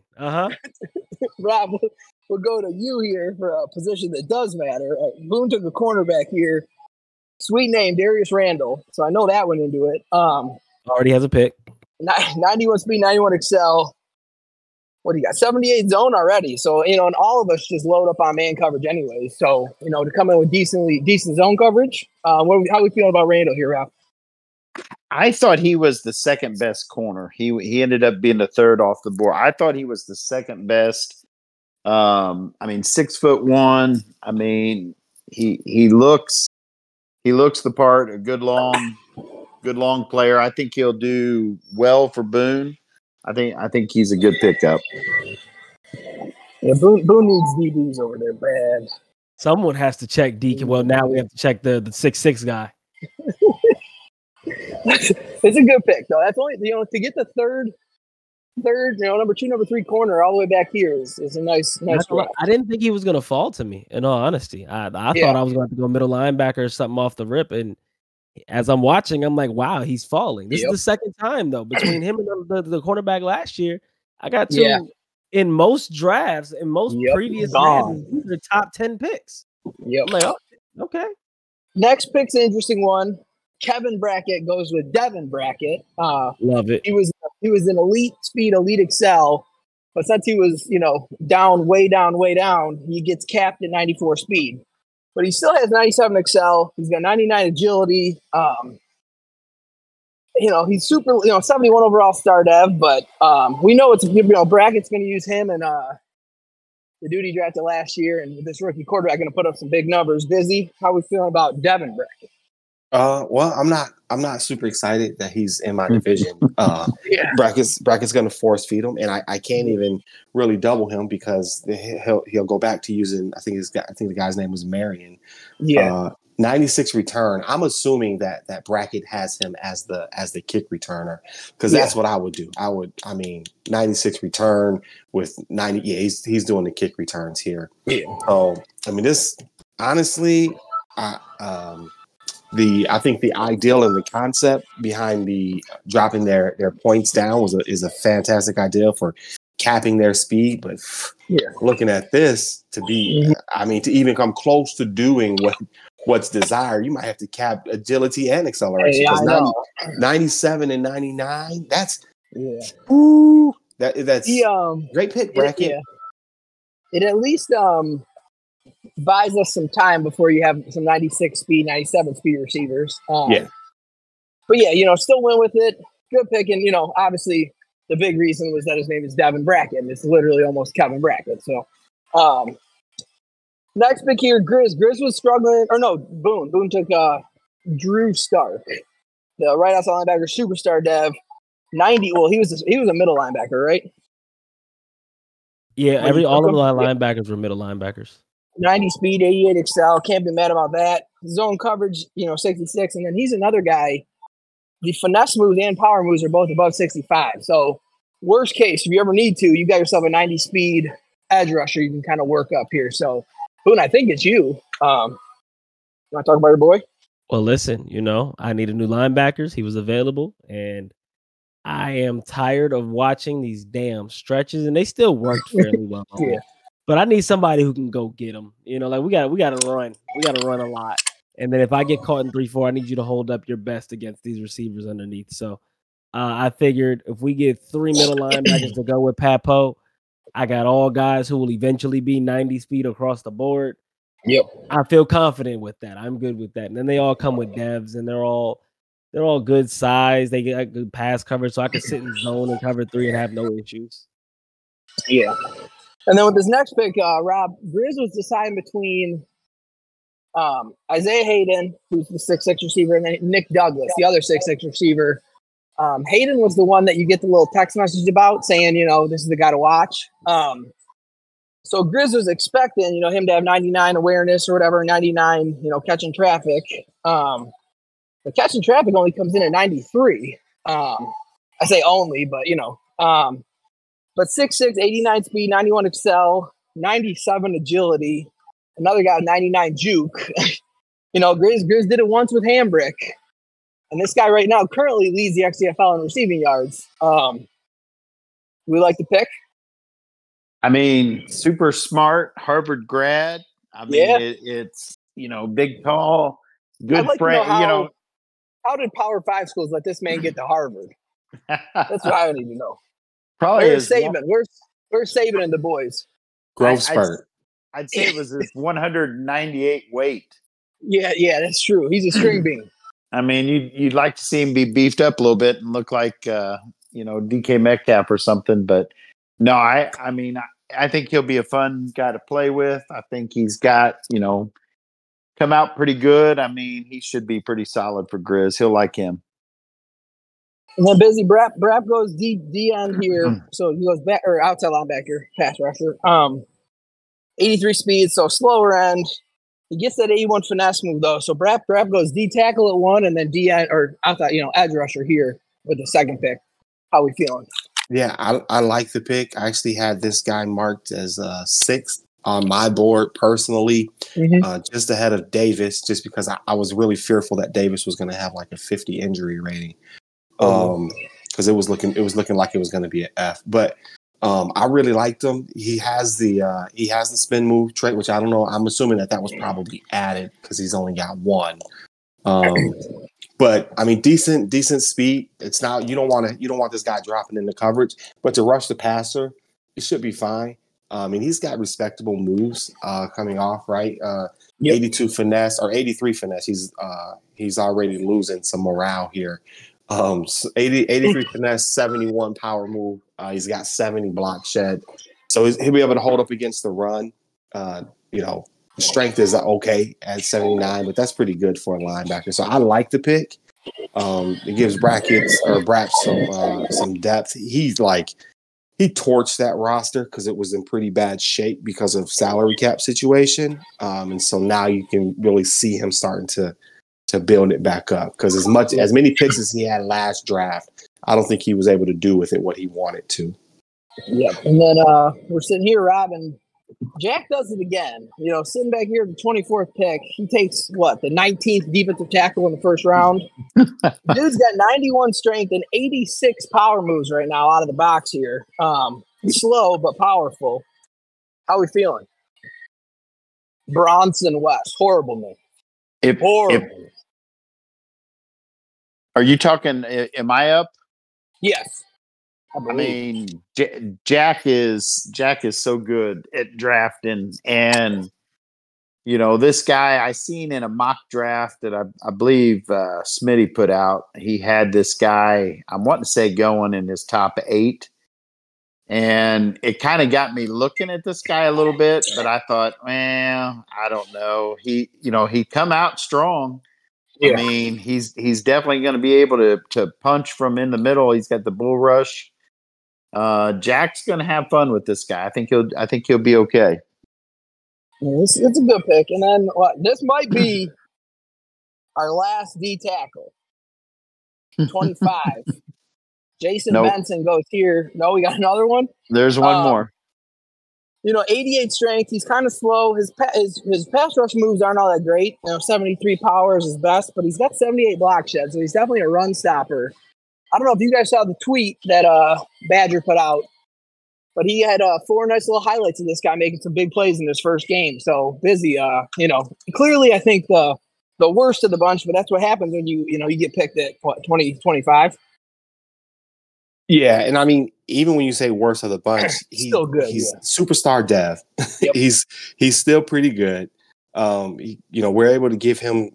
Rob, we'll go to you here for a position that does matter. Boone took a cornerback here. Sweet name, Darius Randall. So I know that went into it. Already has a pick. 91 speed, 91 excel. What do you got? 78 zone already. So, and all of us just load up on man coverage anyway. So, to come in with decent zone coverage. How are we feeling about Randall here, Rob? I thought he was the second best corner. He ended up being the third off the board. I thought he was the second best. 6'1". I mean, he looks the part. A good long player. I think he'll do well for Boone. I think he's a good pickup. Yeah, Boone needs DBs over there bad. Someone has to check Deacon. Well, now we have to check the 6'6" guy. It's a good pick, though. That's only to get the third, number 2, number 3 corner all the way back here is a nice. I didn't think he was gonna fall to me. In all honesty, I thought I was going to go middle linebacker or something off the rip, and as I'm watching, I'm like, wow, he's falling. This is the second time though between him and the cornerback last year. I got two in most drafts, in most previous drafts, these are top 10 picks. Yep. I'm like, oh, okay. Next pick's an interesting one. Kevin Brackett goes with Devin Brackett. Love it. He was an elite speed, elite excel, but since he was, way down, he gets capped at 94 speed. But he still has 97 excel. He's got 99 agility. He's super, 71 overall star dev, but we know Brackett's going to use him and the dude he drafted last year, and this rookie quarterback going to put up some big numbers. Busy, how are we feeling about Devin Brackett? Well, I'm not super excited that he's in my division. Brackett's going to force feed him, and I can't even really double him because he'll go back to using. I think the guy's name was Marion. 96 return. I'm assuming that Brackett has him as the kick returner because that's what I would do. 96 return with 90. Yeah, he's doing the kick returns here. Yeah. This honestly, I think the ideal and the concept behind the dropping their points down is a fantastic idea for capping their speed. But looking at this to even come close to doing what's desired, you might have to cap agility and acceleration. 97 and 99, that's that's great pick, Brackett. Yeah. It at least buys us some time before you have some 96 speed, 97 speed receivers. But still went with it. Good pick. And, obviously the big reason was that his name is Devin Brackett. And it's literally almost Kevin Brackett. So next pick here, Grizz. Grizz was struggling. Or no, Boone. Boone took Drew Stark, the right outside linebacker, superstar dev. 90. Well, he was a middle linebacker, right? Yeah, all of the linebackers were middle linebackers. 90 speed, 88 excel. Can't be mad about that. Zone coverage, 66. And then he's another guy. The finesse moves and power moves are both above 65. So worst case, if you ever need to, you got yourself a 90 speed edge rusher you can kind of work up here. So, Boone, I think it's you. You want to talk about your boy? Well, listen, I needed new linebackers. He was available. And I am tired of watching these damn stretches. And they still worked fairly well. But I need somebody who can go get them. We got to run. We got to run a lot. And then if I get caught in 3-4, I need you to hold up your best against these receivers underneath. So I figured if we get 3 middle linebackers to go with Pat Poe, I got all guys who will eventually be 90 speed across the board. Yep. I feel confident with that. I'm good with that. And then they all come with devs, and they're all good size. They get good pass coverage, so I can sit in zone and cover 3 and have no issues. Yeah. And then with this next pick, Rob, Grizz was deciding between Isaiah Hayden, who's the 6'6" receiver, and then Nick Douglas, the other 6'6" receiver. Hayden was the one that you get the little text message about saying, this is the guy to watch. So Grizz was expecting, him to have 99 awareness or whatever, 99, catching traffic. The catching traffic only comes in at 93. I say only, but, but 6'6", 89 speed, 91 excel, 97 agility. Another guy, 99 juke. Grizz did it once with Hambrick. And this guy right now currently leads the XFL in receiving yards. We like the pick. Super smart, Harvard grad. It's, big, tall, good frame. How did Power 5 schools let this man get to Harvard? That's what I need to know. Probably Where's Saban? Where's Saban and the boys? Growth spurt. I'd say it was his 198 weight. Yeah, that's true. He's a string bean. You'd like to see him be beefed up a little bit and look like DK Metcalf or something, but no, I think he'll be a fun guy to play with. I think he's got come out pretty good. He should be pretty solid for Grizz. He'll like him. And then Busy Brap goes D end here, so he goes back or outside linebacker, pass rusher. 83 speed, so slower end. He gets that 81 finesse move though. So Brap goes D tackle at 1 and then edge rusher here with the second pick. How we feeling? Yeah, I like the pick. I actually had this guy marked as 6th on my board personally, just ahead of Davis, just because I was really fearful that Davis was going to have like a 50 injury rating, because it was looking like it was going to be an F. But I really liked him. He has the spin move trait, which I don't know. I'm assuming that was probably added because he's only got 1. But I mean, decent speed. It's not, you don't want this guy dropping into coverage, but to rush the passer, it should be fine. I mean, he's got respectable moves coming off, right? 82 finesse or 83 finesse. He's already losing some morale here. So 83 finesse, 71 power move. He's got 70 block shed, so he'll be able to hold up against the run. Strength is okay at 79, but that's pretty good for a linebacker. So I like the pick. It gives Brap some depth. He torched that roster because it was in pretty bad shape because of salary cap situation. And so now you can really see him starting to build it back up, because as many picks as he had last draft, I don't think he was able to do with it what he wanted to. Yep. And then we're sitting here, Robin. Jack does it again. Sitting back here at the 24th pick, he takes the 19th defensive tackle in the first round. Dude's got 91 strength and 86 power moves right now out of the box here. Slow but powerful. How we feeling? Bronson West, horrible name. Horrible. Are you talking? Am I up? Yes. I mean, Jack is so good at drafting, and this guy I seen in a mock draft that I believe Smitty put out. He had this guy, I'm wanting to say, going in his top 8, and it kind of got me looking at this guy a little bit. But I thought, I don't know. He come out strong. Yeah. I mean, he's definitely going to be able to punch from in the middle. He's got the bull rush. Jack's going to have fun with this guy. I think he'll be okay. It's a good pick. And then this might be our last D tackle. 25. Jason Benson goes here. No, we got another one. There's one more. 88 strength. He's kind of slow. His pass rush moves aren't all that great. 73 power is his best, but he's got 78 block shed, so he's definitely a run stopper. I don't know if you guys saw the tweet that Badger put out, but he had 4 nice little highlights of this guy making some big plays in his first game. So busy, clearly I think the worst of the bunch, but that's what happens when you get picked at 25. Yeah, and I mean, even when you say worst of the bunch, still good. He's superstar dev. Yep. he's still pretty good. We're able to give him.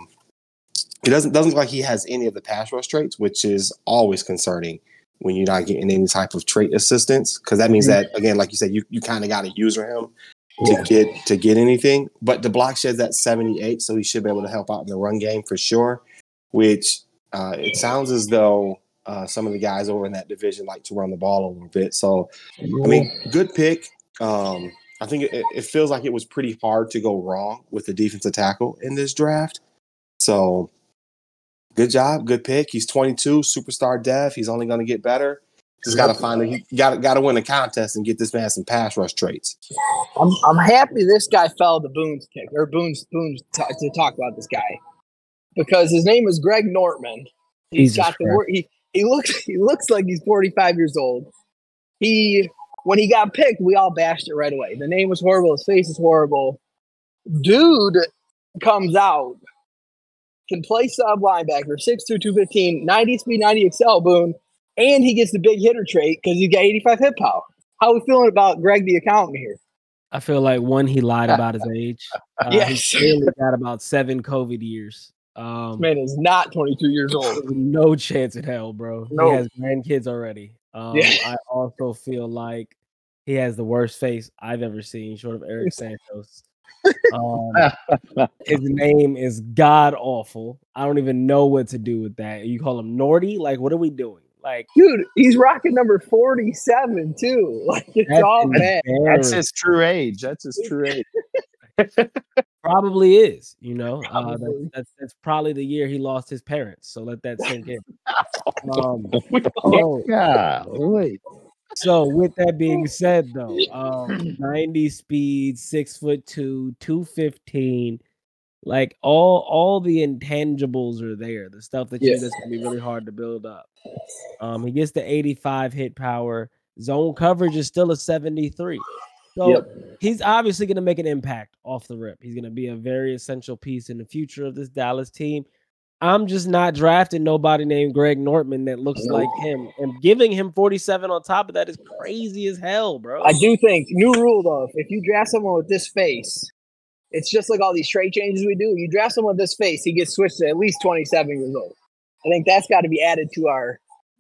It doesn't look like he has any of the pass rush traits, which is always concerning when you're not getting any type of trait assistance, because that means that, again, like you said, you kind of got to user him to get anything. But the block shed's at 78, so he should be able to help out in the run game for sure. Which it sounds as though some of the guys over in that division like to run the ball a little bit. So, I mean, good pick. I think it feels like it was pretty hard to go wrong with the defensive tackle in this draft. So, good job, good pick. He's 22, superstar dev. He's only going to get better. Just got to win a contest and get this man some pass rush traits. I'm happy this guy fell to Boone's pick, or Boone's to talk about this guy, because his name is Greg Nortman. He's got the word. He looks like he's 45 years old. When he got picked, we all bashed it right away. The name was horrible. His face is horrible. Dude comes out, can play sub linebacker, 6'2", 215, 90 speed, 90 excel, Boone, and he gets the big hitter trait because he's got 85 hit power. How are we feeling about Greg the accountant here? I feel like, one, he lied about his age. Yes. He clearly got about 7 COVID years. This man is not 22 years old. No chance in hell, bro. Nope. He has grandkids already. I also feel like he has the worst face I've ever seen, short of Eric Santos. His name is god awful. I don't even know what to do with that. You call him Nordy? Like, what are we doing? Like, dude, he's rocking number 47 too. Like, it's all bad. That's his true age. Probably is, you know. Probably. That's probably the year he lost his parents. So let that sink in. So with that being said, though, 90 speed, 6'2", 215, like all the intangibles are there. The stuff that's gonna be really hard to build up. He gets the 85 hit power. Zone coverage is still a 73. So he's obviously going to make an impact off the rip. He's going to be a very essential piece in the future of this Dallas team. I'm just not drafting nobody named Greg Nortman that looks like him. And giving him 47 on top of that is crazy as hell, bro. I do think, new rule though, if you draft someone with this face, it's just like all these trade changes we do. You draft someone with this face, he gets switched to at least 27 years old. I think that's got to be added to our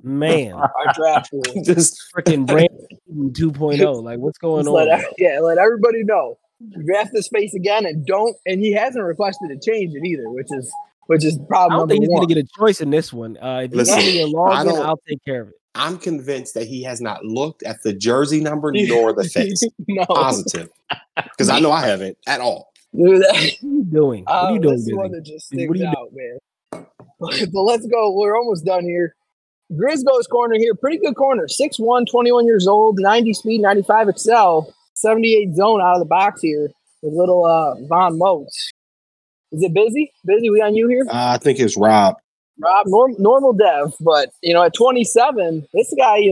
draft rule. Just freaking Brandon 2.0. Like, what's going on? Let everybody know. Draft this face again and he hasn't requested to change it either, which is problem. I don't think he's going to get a choice in this one. If you give me your login, I'll take care of it. I'm convinced that he has not looked at the jersey number nor the face. No. Positive. Because I know I haven't at all. What are you doing? What are you doing? This is one that just sticks out, man. But let's go. We're almost done here. Grisgo's corner here. Pretty good corner. 6'1", 21 years old, 90 speed, 95 excel, 78 zone out of the box here with little Von Moats. Is it busy? Busy, we on you here? I think it's Rob. Rob, normal dev, but, at 27, this guy,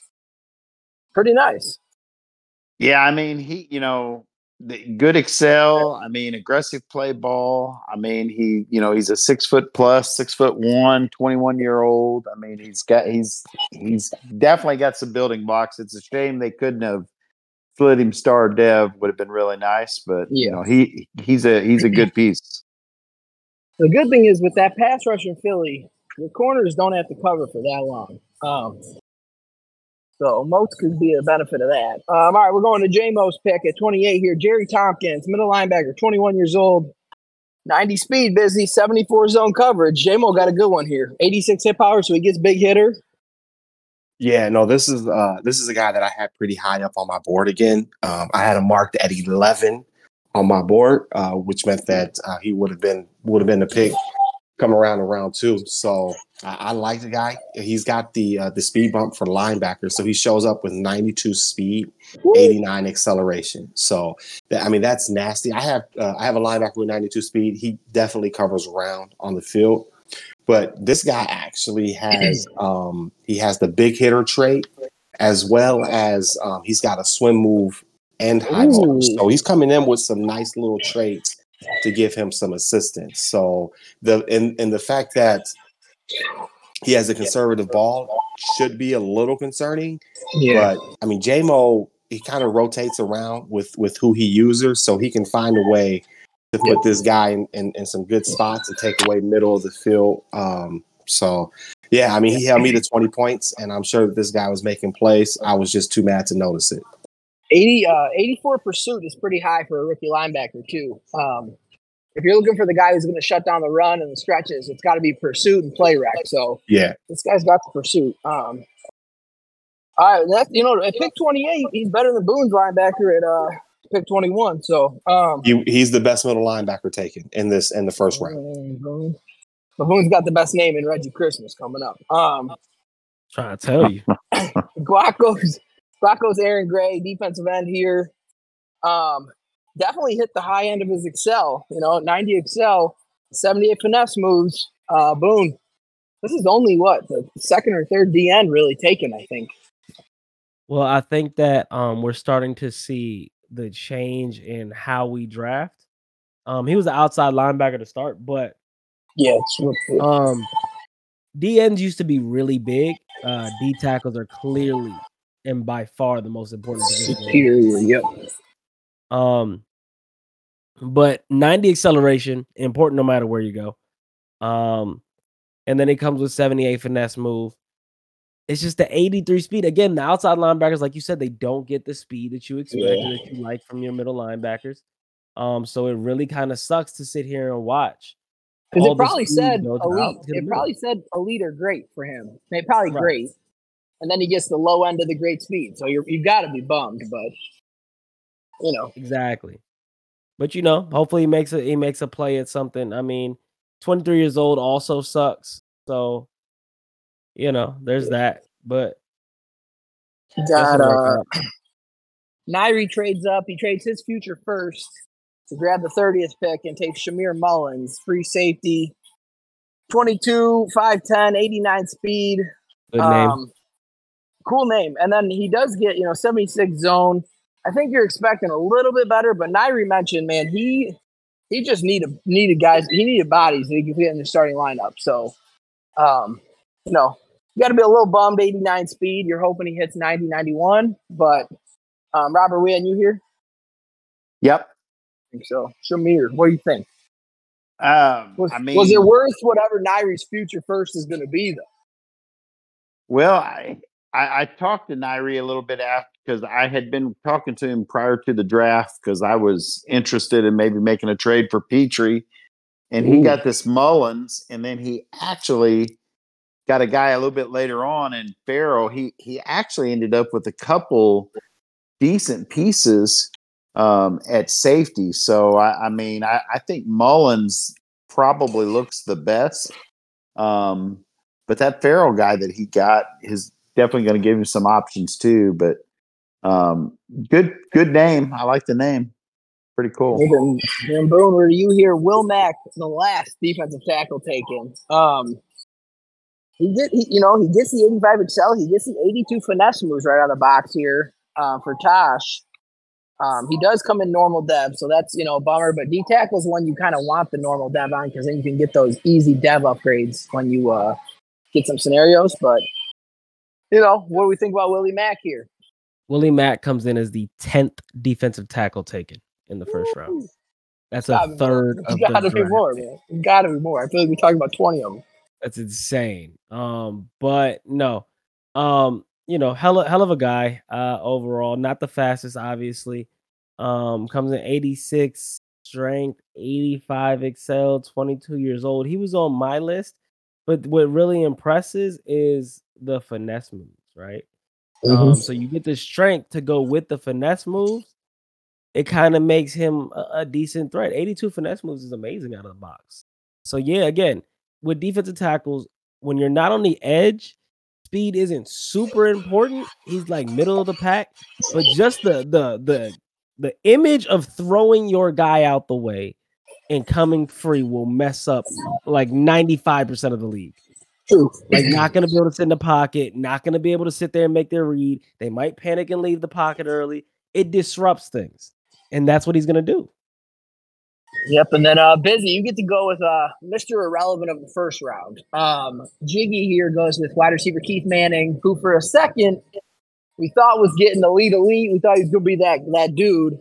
pretty nice. Yeah, I mean, he, the good excel. I mean, aggressive play ball. I mean, he's a 6 foot plus, 6'1", 21-year-old. I mean, he's definitely got some building blocks. It's a shame they couldn't have split him star dev. Would have been really nice, but he's a good piece. The good thing is with that pass rush in Philly, your corners don't have to cover for that long. So Moats could be a benefit of that. All right, we're going to J-Mo's pick at 28 here. Jerry Tompkins, middle linebacker, 21 years old, 90 speed, busy, 74 zone coverage. J-Mo got a good one here. 86 hit power, so he gets big hitter. Yeah, no, this is a guy that I had pretty high up on my board again. I had him marked at 11 on my board, which meant that he would have been the pick come around in round 2. So I like the guy. He's got the speed bump for linebacker, so he shows up with 92 speed, 89 acceleration. So that's nasty. I have a linebacker with 92 speed. He definitely covers round on the field. But this guy actually has he has the big hitter trait, as well as he's got a swim move and high bar. So he's coming in with some nice little traits to give him some assistance. So the fact that he has a conservative ball should be a little concerning. Yeah. But I mean, J-Mo, he kind of rotates around with who he uses, so he can find a way to put this guy in some good spots and take away middle of the field. So yeah, I mean, he held me to 20 points, and I'm sure that this guy was making plays. I was just too mad to notice it. 84 pursuit is pretty high for a rookie linebacker too. If you're looking for the guy who's going to shut down the run and the stretches, it's got to be pursuit and play rec. So yeah, this guy's got the pursuit. All right, that's at pick 28, he's better than Boone's linebacker at pick 21. So he's the best middle linebacker taken in the first round. But Boone's got the best name in Reggie Christmas coming up. Trying to tell you, Glocko's Aaron Gray, defensive end here. Definitely hit the high end of his excel. 90 excel, 78 finesse moves. Boone, this is only the second or third DN really taken, I think. Well, I think that we're starting to see the change in how we draft. He was an outside linebacker to start, but DNs used to be really big. D tackles are clearly and by far the most important position. Yep. But 90 acceleration, important no matter where you go. And then it comes with 78 finesse move. It's just the 83 speed. Again, the outside linebackers, like you said, they don't get the speed that you expect or that you like from your middle linebackers. So it really kind of sucks to sit here and watch. Because it probably said elite. It probably said elite or great for him. Probably great. And then he gets the low end of the great speed. So you've got to be bummed, but Exactly. But hopefully he makes a play at something. I mean, 23 years old also sucks. So, there's that. But got Nairi trades up. He trades his future first to grab the 30th pick and takes Shamir Mullins, free safety, 22, 5'10", 89 speed. Good name. Cool name. And then he does get, 76 zone. I think you're expecting a little bit better, but Nairi mentioned, man, he just needed guys. He needed bodies that he could get in the starting lineup. So, you got to be a little bummed, 89 speed. You're hoping he hits 90, 91. But, Robert, we had you here? Yep. I think so. Shamir, what do you think? Was it worth whatever Nairi's future first is going to be, though? Well, I talked to Nairi a little bit after because I had been talking to him prior to the draft because I was interested in maybe making a trade for Petrie, and he got this Mullins, and then he actually got a guy a little bit later on in Farrell. He actually ended up with a couple decent pieces at safety. So I think Mullins probably looks the best. But that Farrell guy that he got is definitely going to give him some options too. But good name. I like the name. Pretty cool. And Boone, were you here? Will Mack, the last defensive tackle taken. He gets the 85 excel. He gets the 82 finesse moves right out of the box here for Tosh. He does come in normal dev, so that's a bummer. But D tackle is one you kind of want the normal dev on because then you can get those easy dev upgrades when you get some scenarios. But what do we think about Willie Mack here? Willie Mack comes in as the 10th defensive tackle taken in the first round. That's a third of the draft. Gotta be more, man. Gotta be more. I feel like we're talking about 20 of them. That's insane. But no. Hell of a guy overall. Not the fastest, obviously. Comes in 86 strength, 85 excel, 22 years old. He was on my list, but what really impresses is the finesse moves, right? So you get the strength to go with the finesse moves. It kind of makes him a decent threat. 82 finesse moves is amazing out of the box. So yeah, again, with defensive tackles, when you're not on the edge, speed isn't super important. He's like middle of the pack, but just the image of throwing your guy out the way and coming free will mess up like 95% of the league. True. Like not going to be able to sit in the pocket, not going to be able to sit there and make their read. They might panic and leave the pocket early. It disrupts things, and that's what he's going to do. Yep, and then Busy, you get to go with Mr. Irrelevant of the first round. Jiggy here goes with wide receiver Keith Manning, who for a second we thought was getting elite. We thought he was going to be that dude.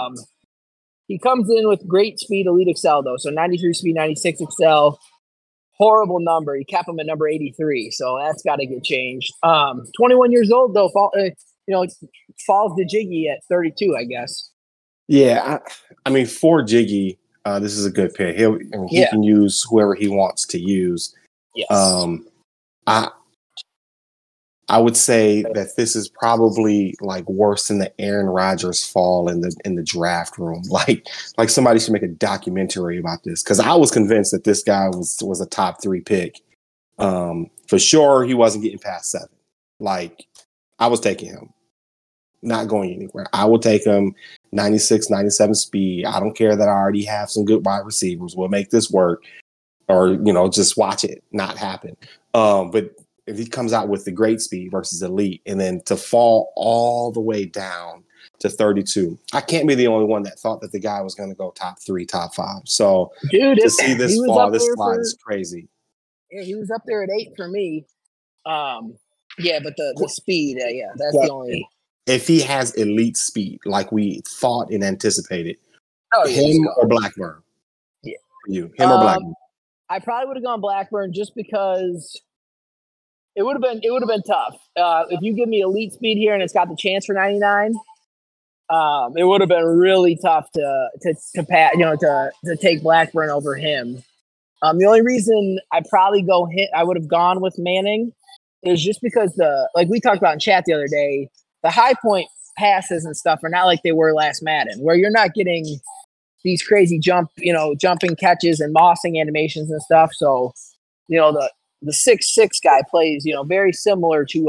He comes in with great speed, elite excel though. So 93 speed, 96 excel. Horrible number. He kept him at number 83, so that's got to get changed. 21 years old though. Falls to Jiggy at 32, I guess. Yeah, I mean, for Jiggy, this is a good pick. He can use whoever he wants to use. Yes. I would say that this is probably like worse than the Aaron Rodgers fall in the draft room. Like somebody should make a documentary about this because I was convinced that this guy was a top 3 pick. For sure, he wasn't getting past 7. Like I was taking him, not going anywhere. I will take him 96, 97 speed. I don't care that I already have some good wide receivers. We'll make this work, or just watch it not happen. But if he comes out with the great speed versus elite, and then to fall all the way down to 32, I can't be the only one that thought that the guy was going to go top 3, top 5. So dude, to see this fall, this slide is crazy. Yeah, he was up there at 8 for me. Yeah, but the speed, that's the only. If he has elite speed, like we thought and anticipated, him or Blackburn? Yeah, for you, him or Blackburn? I probably would have gone Blackburn just because it would have been tough. If you give me elite speed here and it's got the chance for 99, it would have been really tough to pass, to take Blackburn over him. The only reason I would have gone with Manning is just because like we talked about in chat the other day, the high point passes and stuff are not like they were last Madden, where you're not getting, these crazy jumping catches and mossing animations and stuff. So, the 6'6" guy plays, very similar to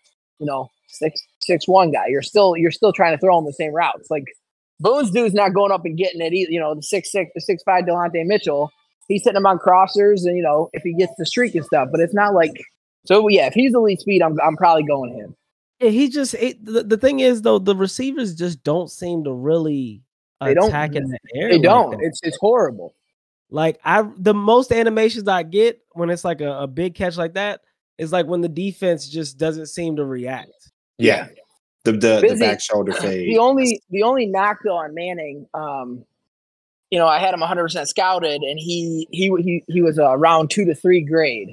6'1" guy. You're still trying to throw him the same routes. Like Boone's dude's not going up and getting it. The 6'6", the 6'5" Delonte Mitchell. He's hitting him on crossers, and if he gets the streak and stuff. But it's not like so. Yeah, if he's elite speed, I'm probably going him. Yeah, the thing is though, the receivers just don't seem to really attack in the air. They don't. It's horrible. Like the most animations I get when it's like a big catch like that is like when the defense just doesn't seem to react. Yeah. The back shoulder fade. The only knock though on Manning, I had him 100% scouted, and he was a round 2 to 3 grade.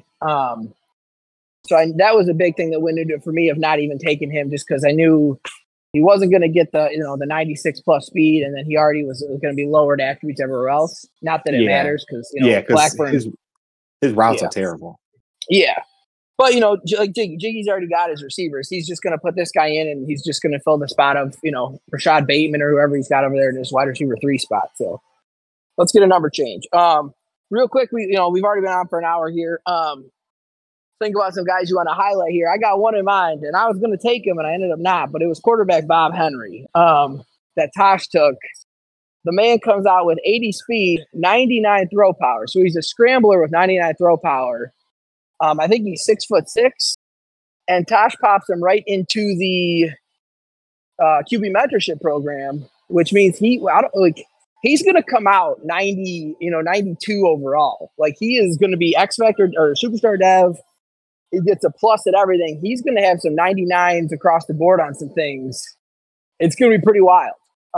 So that was a big thing that went into it for me of not even taking him, just because I knew he wasn't going to get the 96 plus speed, and then he already was going to be lowered attributes everywhere else. Not that it matters, because Blackburn, his routes are terrible. Yeah. But, like Jiggy's already got his receivers. He's just going to put this guy in, and he's just going to fill the spot of, Rashad Bateman or whoever he's got over there in his wide receiver 3 spot. So let's get a number change. Real quick, we've already been on for an hour here. Think about some guys you want to highlight here. I got one in mind, and I was going to take him, and I ended up not, but it was quarterback Bob Henry that Tosh took. The man comes out with 80 speed, 99 throw power. So he's a scrambler with 99 throw power. I think he's 6'6", and Tosh pops him right into the QB mentorship program, which means he's going to come out 90, 92 overall. Like he is going to be X Factor or Superstar Dev. He gets a plus at everything. He's going to have some 99s across the board on some things. It's going to be pretty wild.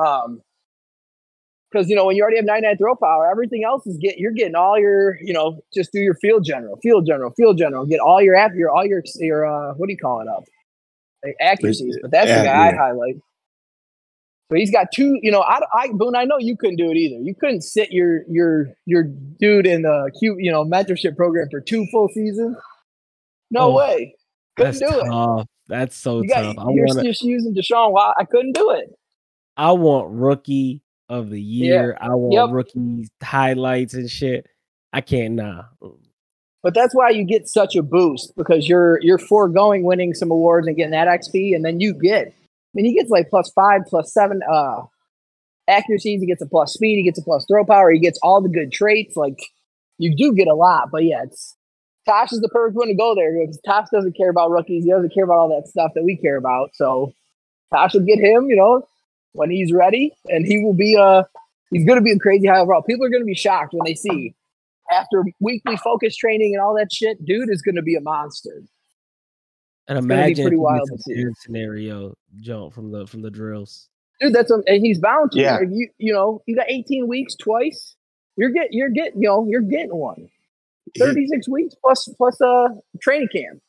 Because, when you already have 99 throw power, everything else you're getting all your, just do your field general, get all your what do you call it up? Like accuracies. But that's the guy I'd highlight. So he's got 2, Boone, I know you couldn't do it either. You couldn't sit your dude in the mentorship program for 2 full seasons. No way. Couldn't do it. That's so tough. You're just using Deshaun Watson. I couldn't do it. I want rookie of the year. I want rookie highlights and shit. I can't But that's why you get such a boost, because you're foregoing winning some awards and getting that XP, and then he gets like +5, +7 accuracies. He gets a plus speed. He gets a plus throw power. He gets all the good traits. Like you do get a lot, but yeah, Tosh is the perfect one to go there, because Tosh doesn't care about rookies. He doesn't care about all that stuff that we care about. So Tosh will get him, when he's ready, and he will be he's going to be a crazy high overall. People are going to be shocked when they see after weekly focus training and all that shit, dude is going to be a monster. And imagine pretty wild to see scenario jump from the drills. Dude, and he's bound to. Yeah. You got 18 weeks twice. You're getting one. 36 weeks plus training camp.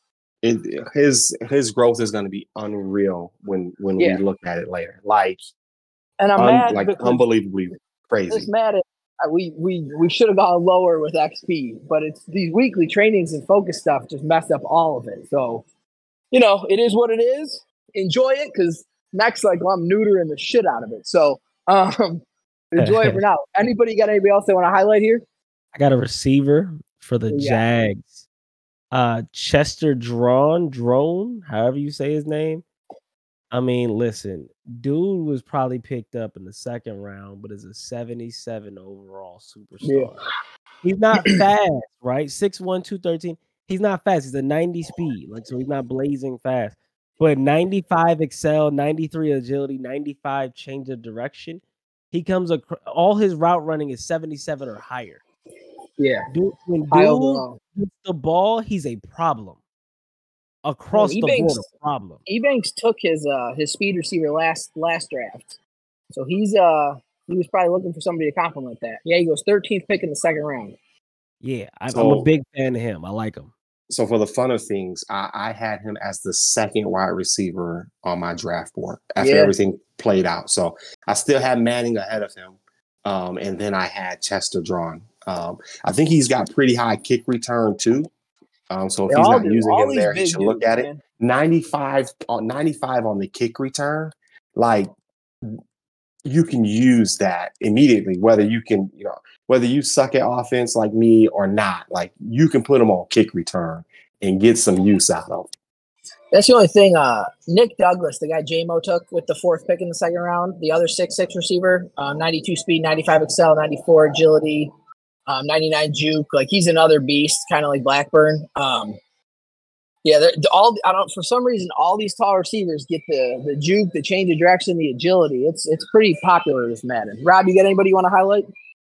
His growth is going to be unreal when we look at it later. And I'm mad, unbelievably crazy. Just mad at we should have gone lower with XP, but it's these weekly trainings and focus stuff just messed up all of it. So, it is what it is. Enjoy it, because next I'm neutering the shit out of it. So enjoy it for now. Anybody else they want to highlight here? I got a receiver for the Jags. Chester Drone, however you say his name. I mean, listen, dude was probably picked up in the 2nd round, but is a 77 overall superstar. Yeah. He's not fast, right? 6'1", 213. He's not fast. He's a 90 speed, so he's not blazing fast. But 95 excel, 93 agility, 95 change of direction. He comes all his route running is 77 or higher. Yeah. When dude gets the ball, he's a problem. Across the board, a problem. Ebanks took his speed receiver last draft. So he was probably looking for somebody to complement that. Yeah, he goes 13th pick in the 2nd round. Yeah, I'm a big fan of him. I like him. So for the fun of things, I had him as the 2nd wide receiver on my draft board after everything played out. So I still had Manning ahead of him. And then I had Chester Drawn. I think he's got pretty high kick return too. So if he's not using him there, he should look at it. 95 on the kick return. you can use that immediately, whether you suck at offense like me or not. Like you can put them on kick return and get some use out of them. That's the only thing. Nick Douglas, the guy J-Mo took with the 4th pick in the second round, the other 6'6" receiver, 92 speed, 95 excel, 94 agility, 99 juke. Like he's another beast, kind of like Blackburn. Yeah, for some reason, all these tall receivers get the juke, the change of direction, the agility. It's pretty popular this Madden. Rob, you got anybody you want to highlight?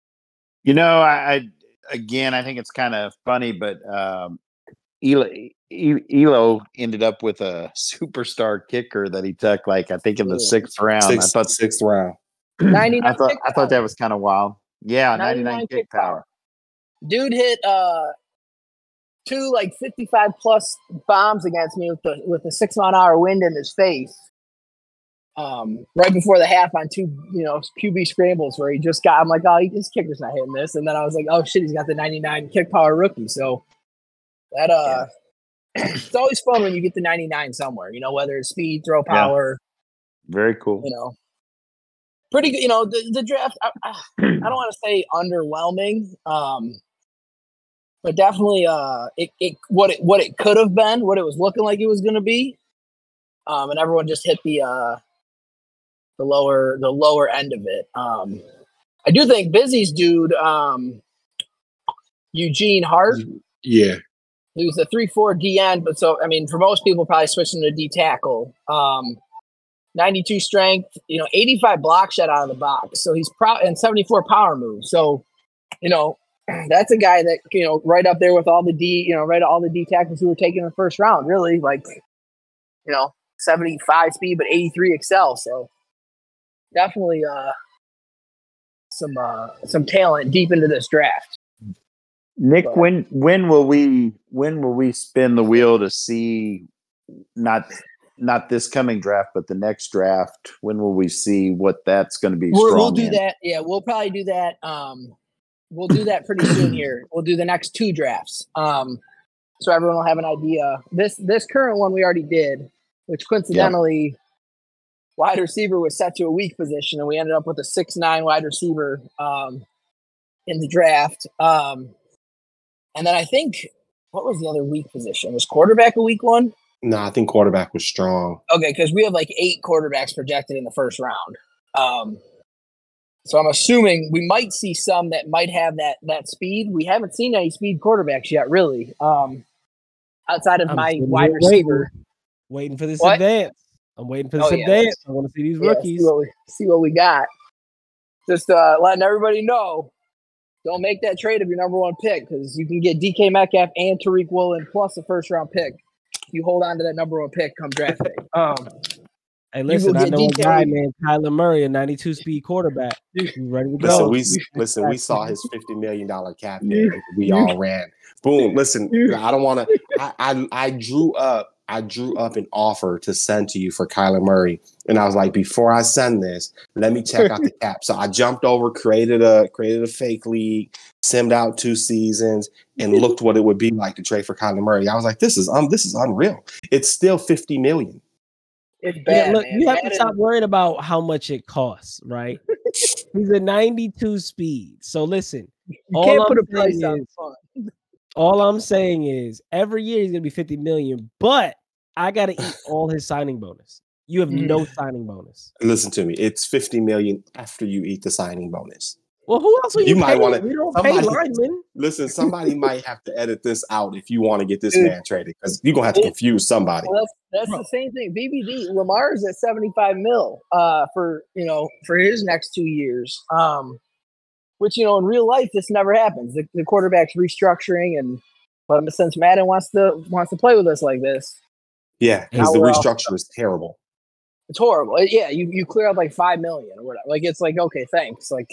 I think it's kind of funny, but Elo ended up with a superstar kicker that he took, like I think in the 6th round. I thought 6th round. 99 I thought that was kind of wild. Yeah, 99 kick power. Dude hit 2 like 55 plus bombs against me with a 6-mile-an-hour wind in his face. Right before the half on 2 QB scrambles where he just got. I'm like, oh, his kicker's not hitting this, and then I was like, oh shit, he's got the 99 kick power rookie. So that it's always fun when you get the 99 somewhere. Whether it's speed, throw power. Yeah. Very cool. Pretty good. The draft. I don't want to say underwhelming. But definitely, what it could have been, what it was looking like it was going to be, and everyone just hit the lower end of it. I do think Busy's dude, Eugene Hart. Yeah, he was a 3-4 DN, but for most people, probably switching to D tackle. 92 strength, 85 block shot out of the box, so he's and 74 power moves. So, that's a guy that, right up there with all the all the D tackles who were taken in the first round, really, like, 75 speed, but 83 excel. So definitely some talent deep into this draft. Nick, when will we spin the wheel to see not this coming draft, but the next draft? When will we see what that's going to be? We'll do that. Yeah, we'll probably do that. We'll do that pretty soon here. We'll do the next 2 drafts. So everyone will have an idea. This current one we already did, which coincidentally, wide receiver was set to a weak position, and we ended up with a 6'9" wide receiver in the draft. And then I think, what was the other weak position? Was quarterback a weak one? No, I think quarterback was strong. Okay, because we have like 8 quarterbacks projected in the first round. So I'm assuming we might see some that might have that speed. We haven't seen any speed quarterbacks yet, really. Outside of my wide receiver. Waiting for this advance. I'm waiting for this advance. I want to see these rookies. See what we got. Just letting everybody know, don't make that trade of your number 1 pick, because you can get DK Metcalf and Tariq Woolen plus a first-round pick. You hold on to that number 1 pick come draft day. Hey, listen, I know a guy named Kyler Murray, a 92 speed quarterback. He's ready to go. We saw his $50 million cap hit. We all ran. Boom. Listen, I don't want to. I drew up an offer to send to you for Kyler Murray, and I was like, before I send this, let me check out the cap. So I jumped over, created a fake league, simmed out 2 seasons, and looked what it would be like to trade for Kyler Murray. I was like, this is unreal. It's still $50 million. It's bad. Yeah, look, man. you have to stop worrying about how much it costs, right? He's a 92 speed. So listen, you can't put a price on fun. All I'm saying is every year he's gonna be 50 million, but I gotta eat all his signing bonus. You have no signing bonus. Listen to me, it's 50 million after you eat the signing bonus. Well, who else are you might want to. We don't pay linemen. Listen, somebody might have to edit this out if you want to get this man traded, because you're gonna have to confuse somebody. Well, that's the same thing. BBD Lamar is at 75 mil for his next 2 years. Which in real life this never happens. The quarterback's restructuring, but since Madden wants to play with us like this, yeah, because the restructure is terrible. It's horrible. Yeah, you clear out like $5 million or whatever. Like it's like, okay, thanks. Like.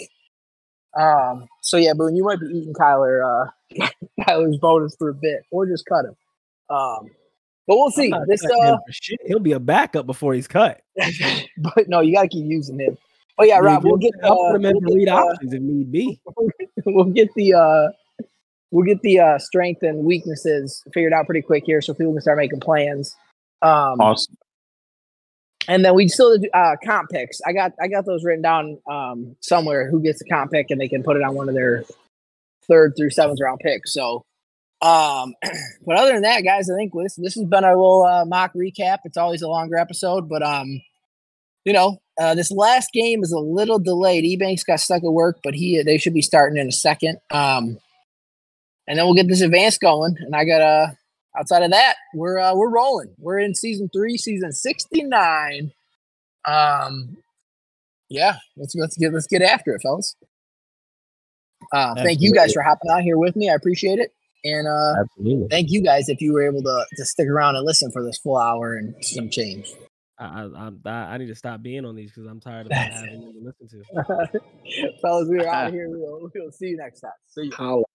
So yeah, Boone, you might be eating Kyler's bonus for a bit, or just cut him. But we'll see. He'll be a backup before he's cut. But no, you gotta keep using him. Oh yeah, Rob, we'll get options if need be. We'll get the strength and weaknesses figured out pretty quick here, so people can start making plans. Awesome. And then we still do comp picks. I got those written down somewhere. Who gets the comp pick, and they can put it on one of their 3rd through 7th round picks. So, but other than that, guys, I think this has been our little mock recap. It's always a longer episode, but this last game is a little delayed. Ebanks got stuck at work, but they should be starting in a second. And then we'll get this advance going. And I got outside of that, we're rolling. We're in season 3, season 69. Yeah, let's get after it, fellas. Thank you guys for hopping out here with me. I appreciate it. And Absolutely. Thank you guys if you were able to stick around and listen for this full hour and some change. I need to stop being on these because I'm tired of not having you to listen to. Fellas, we're out of here. We'll see you next time. See you.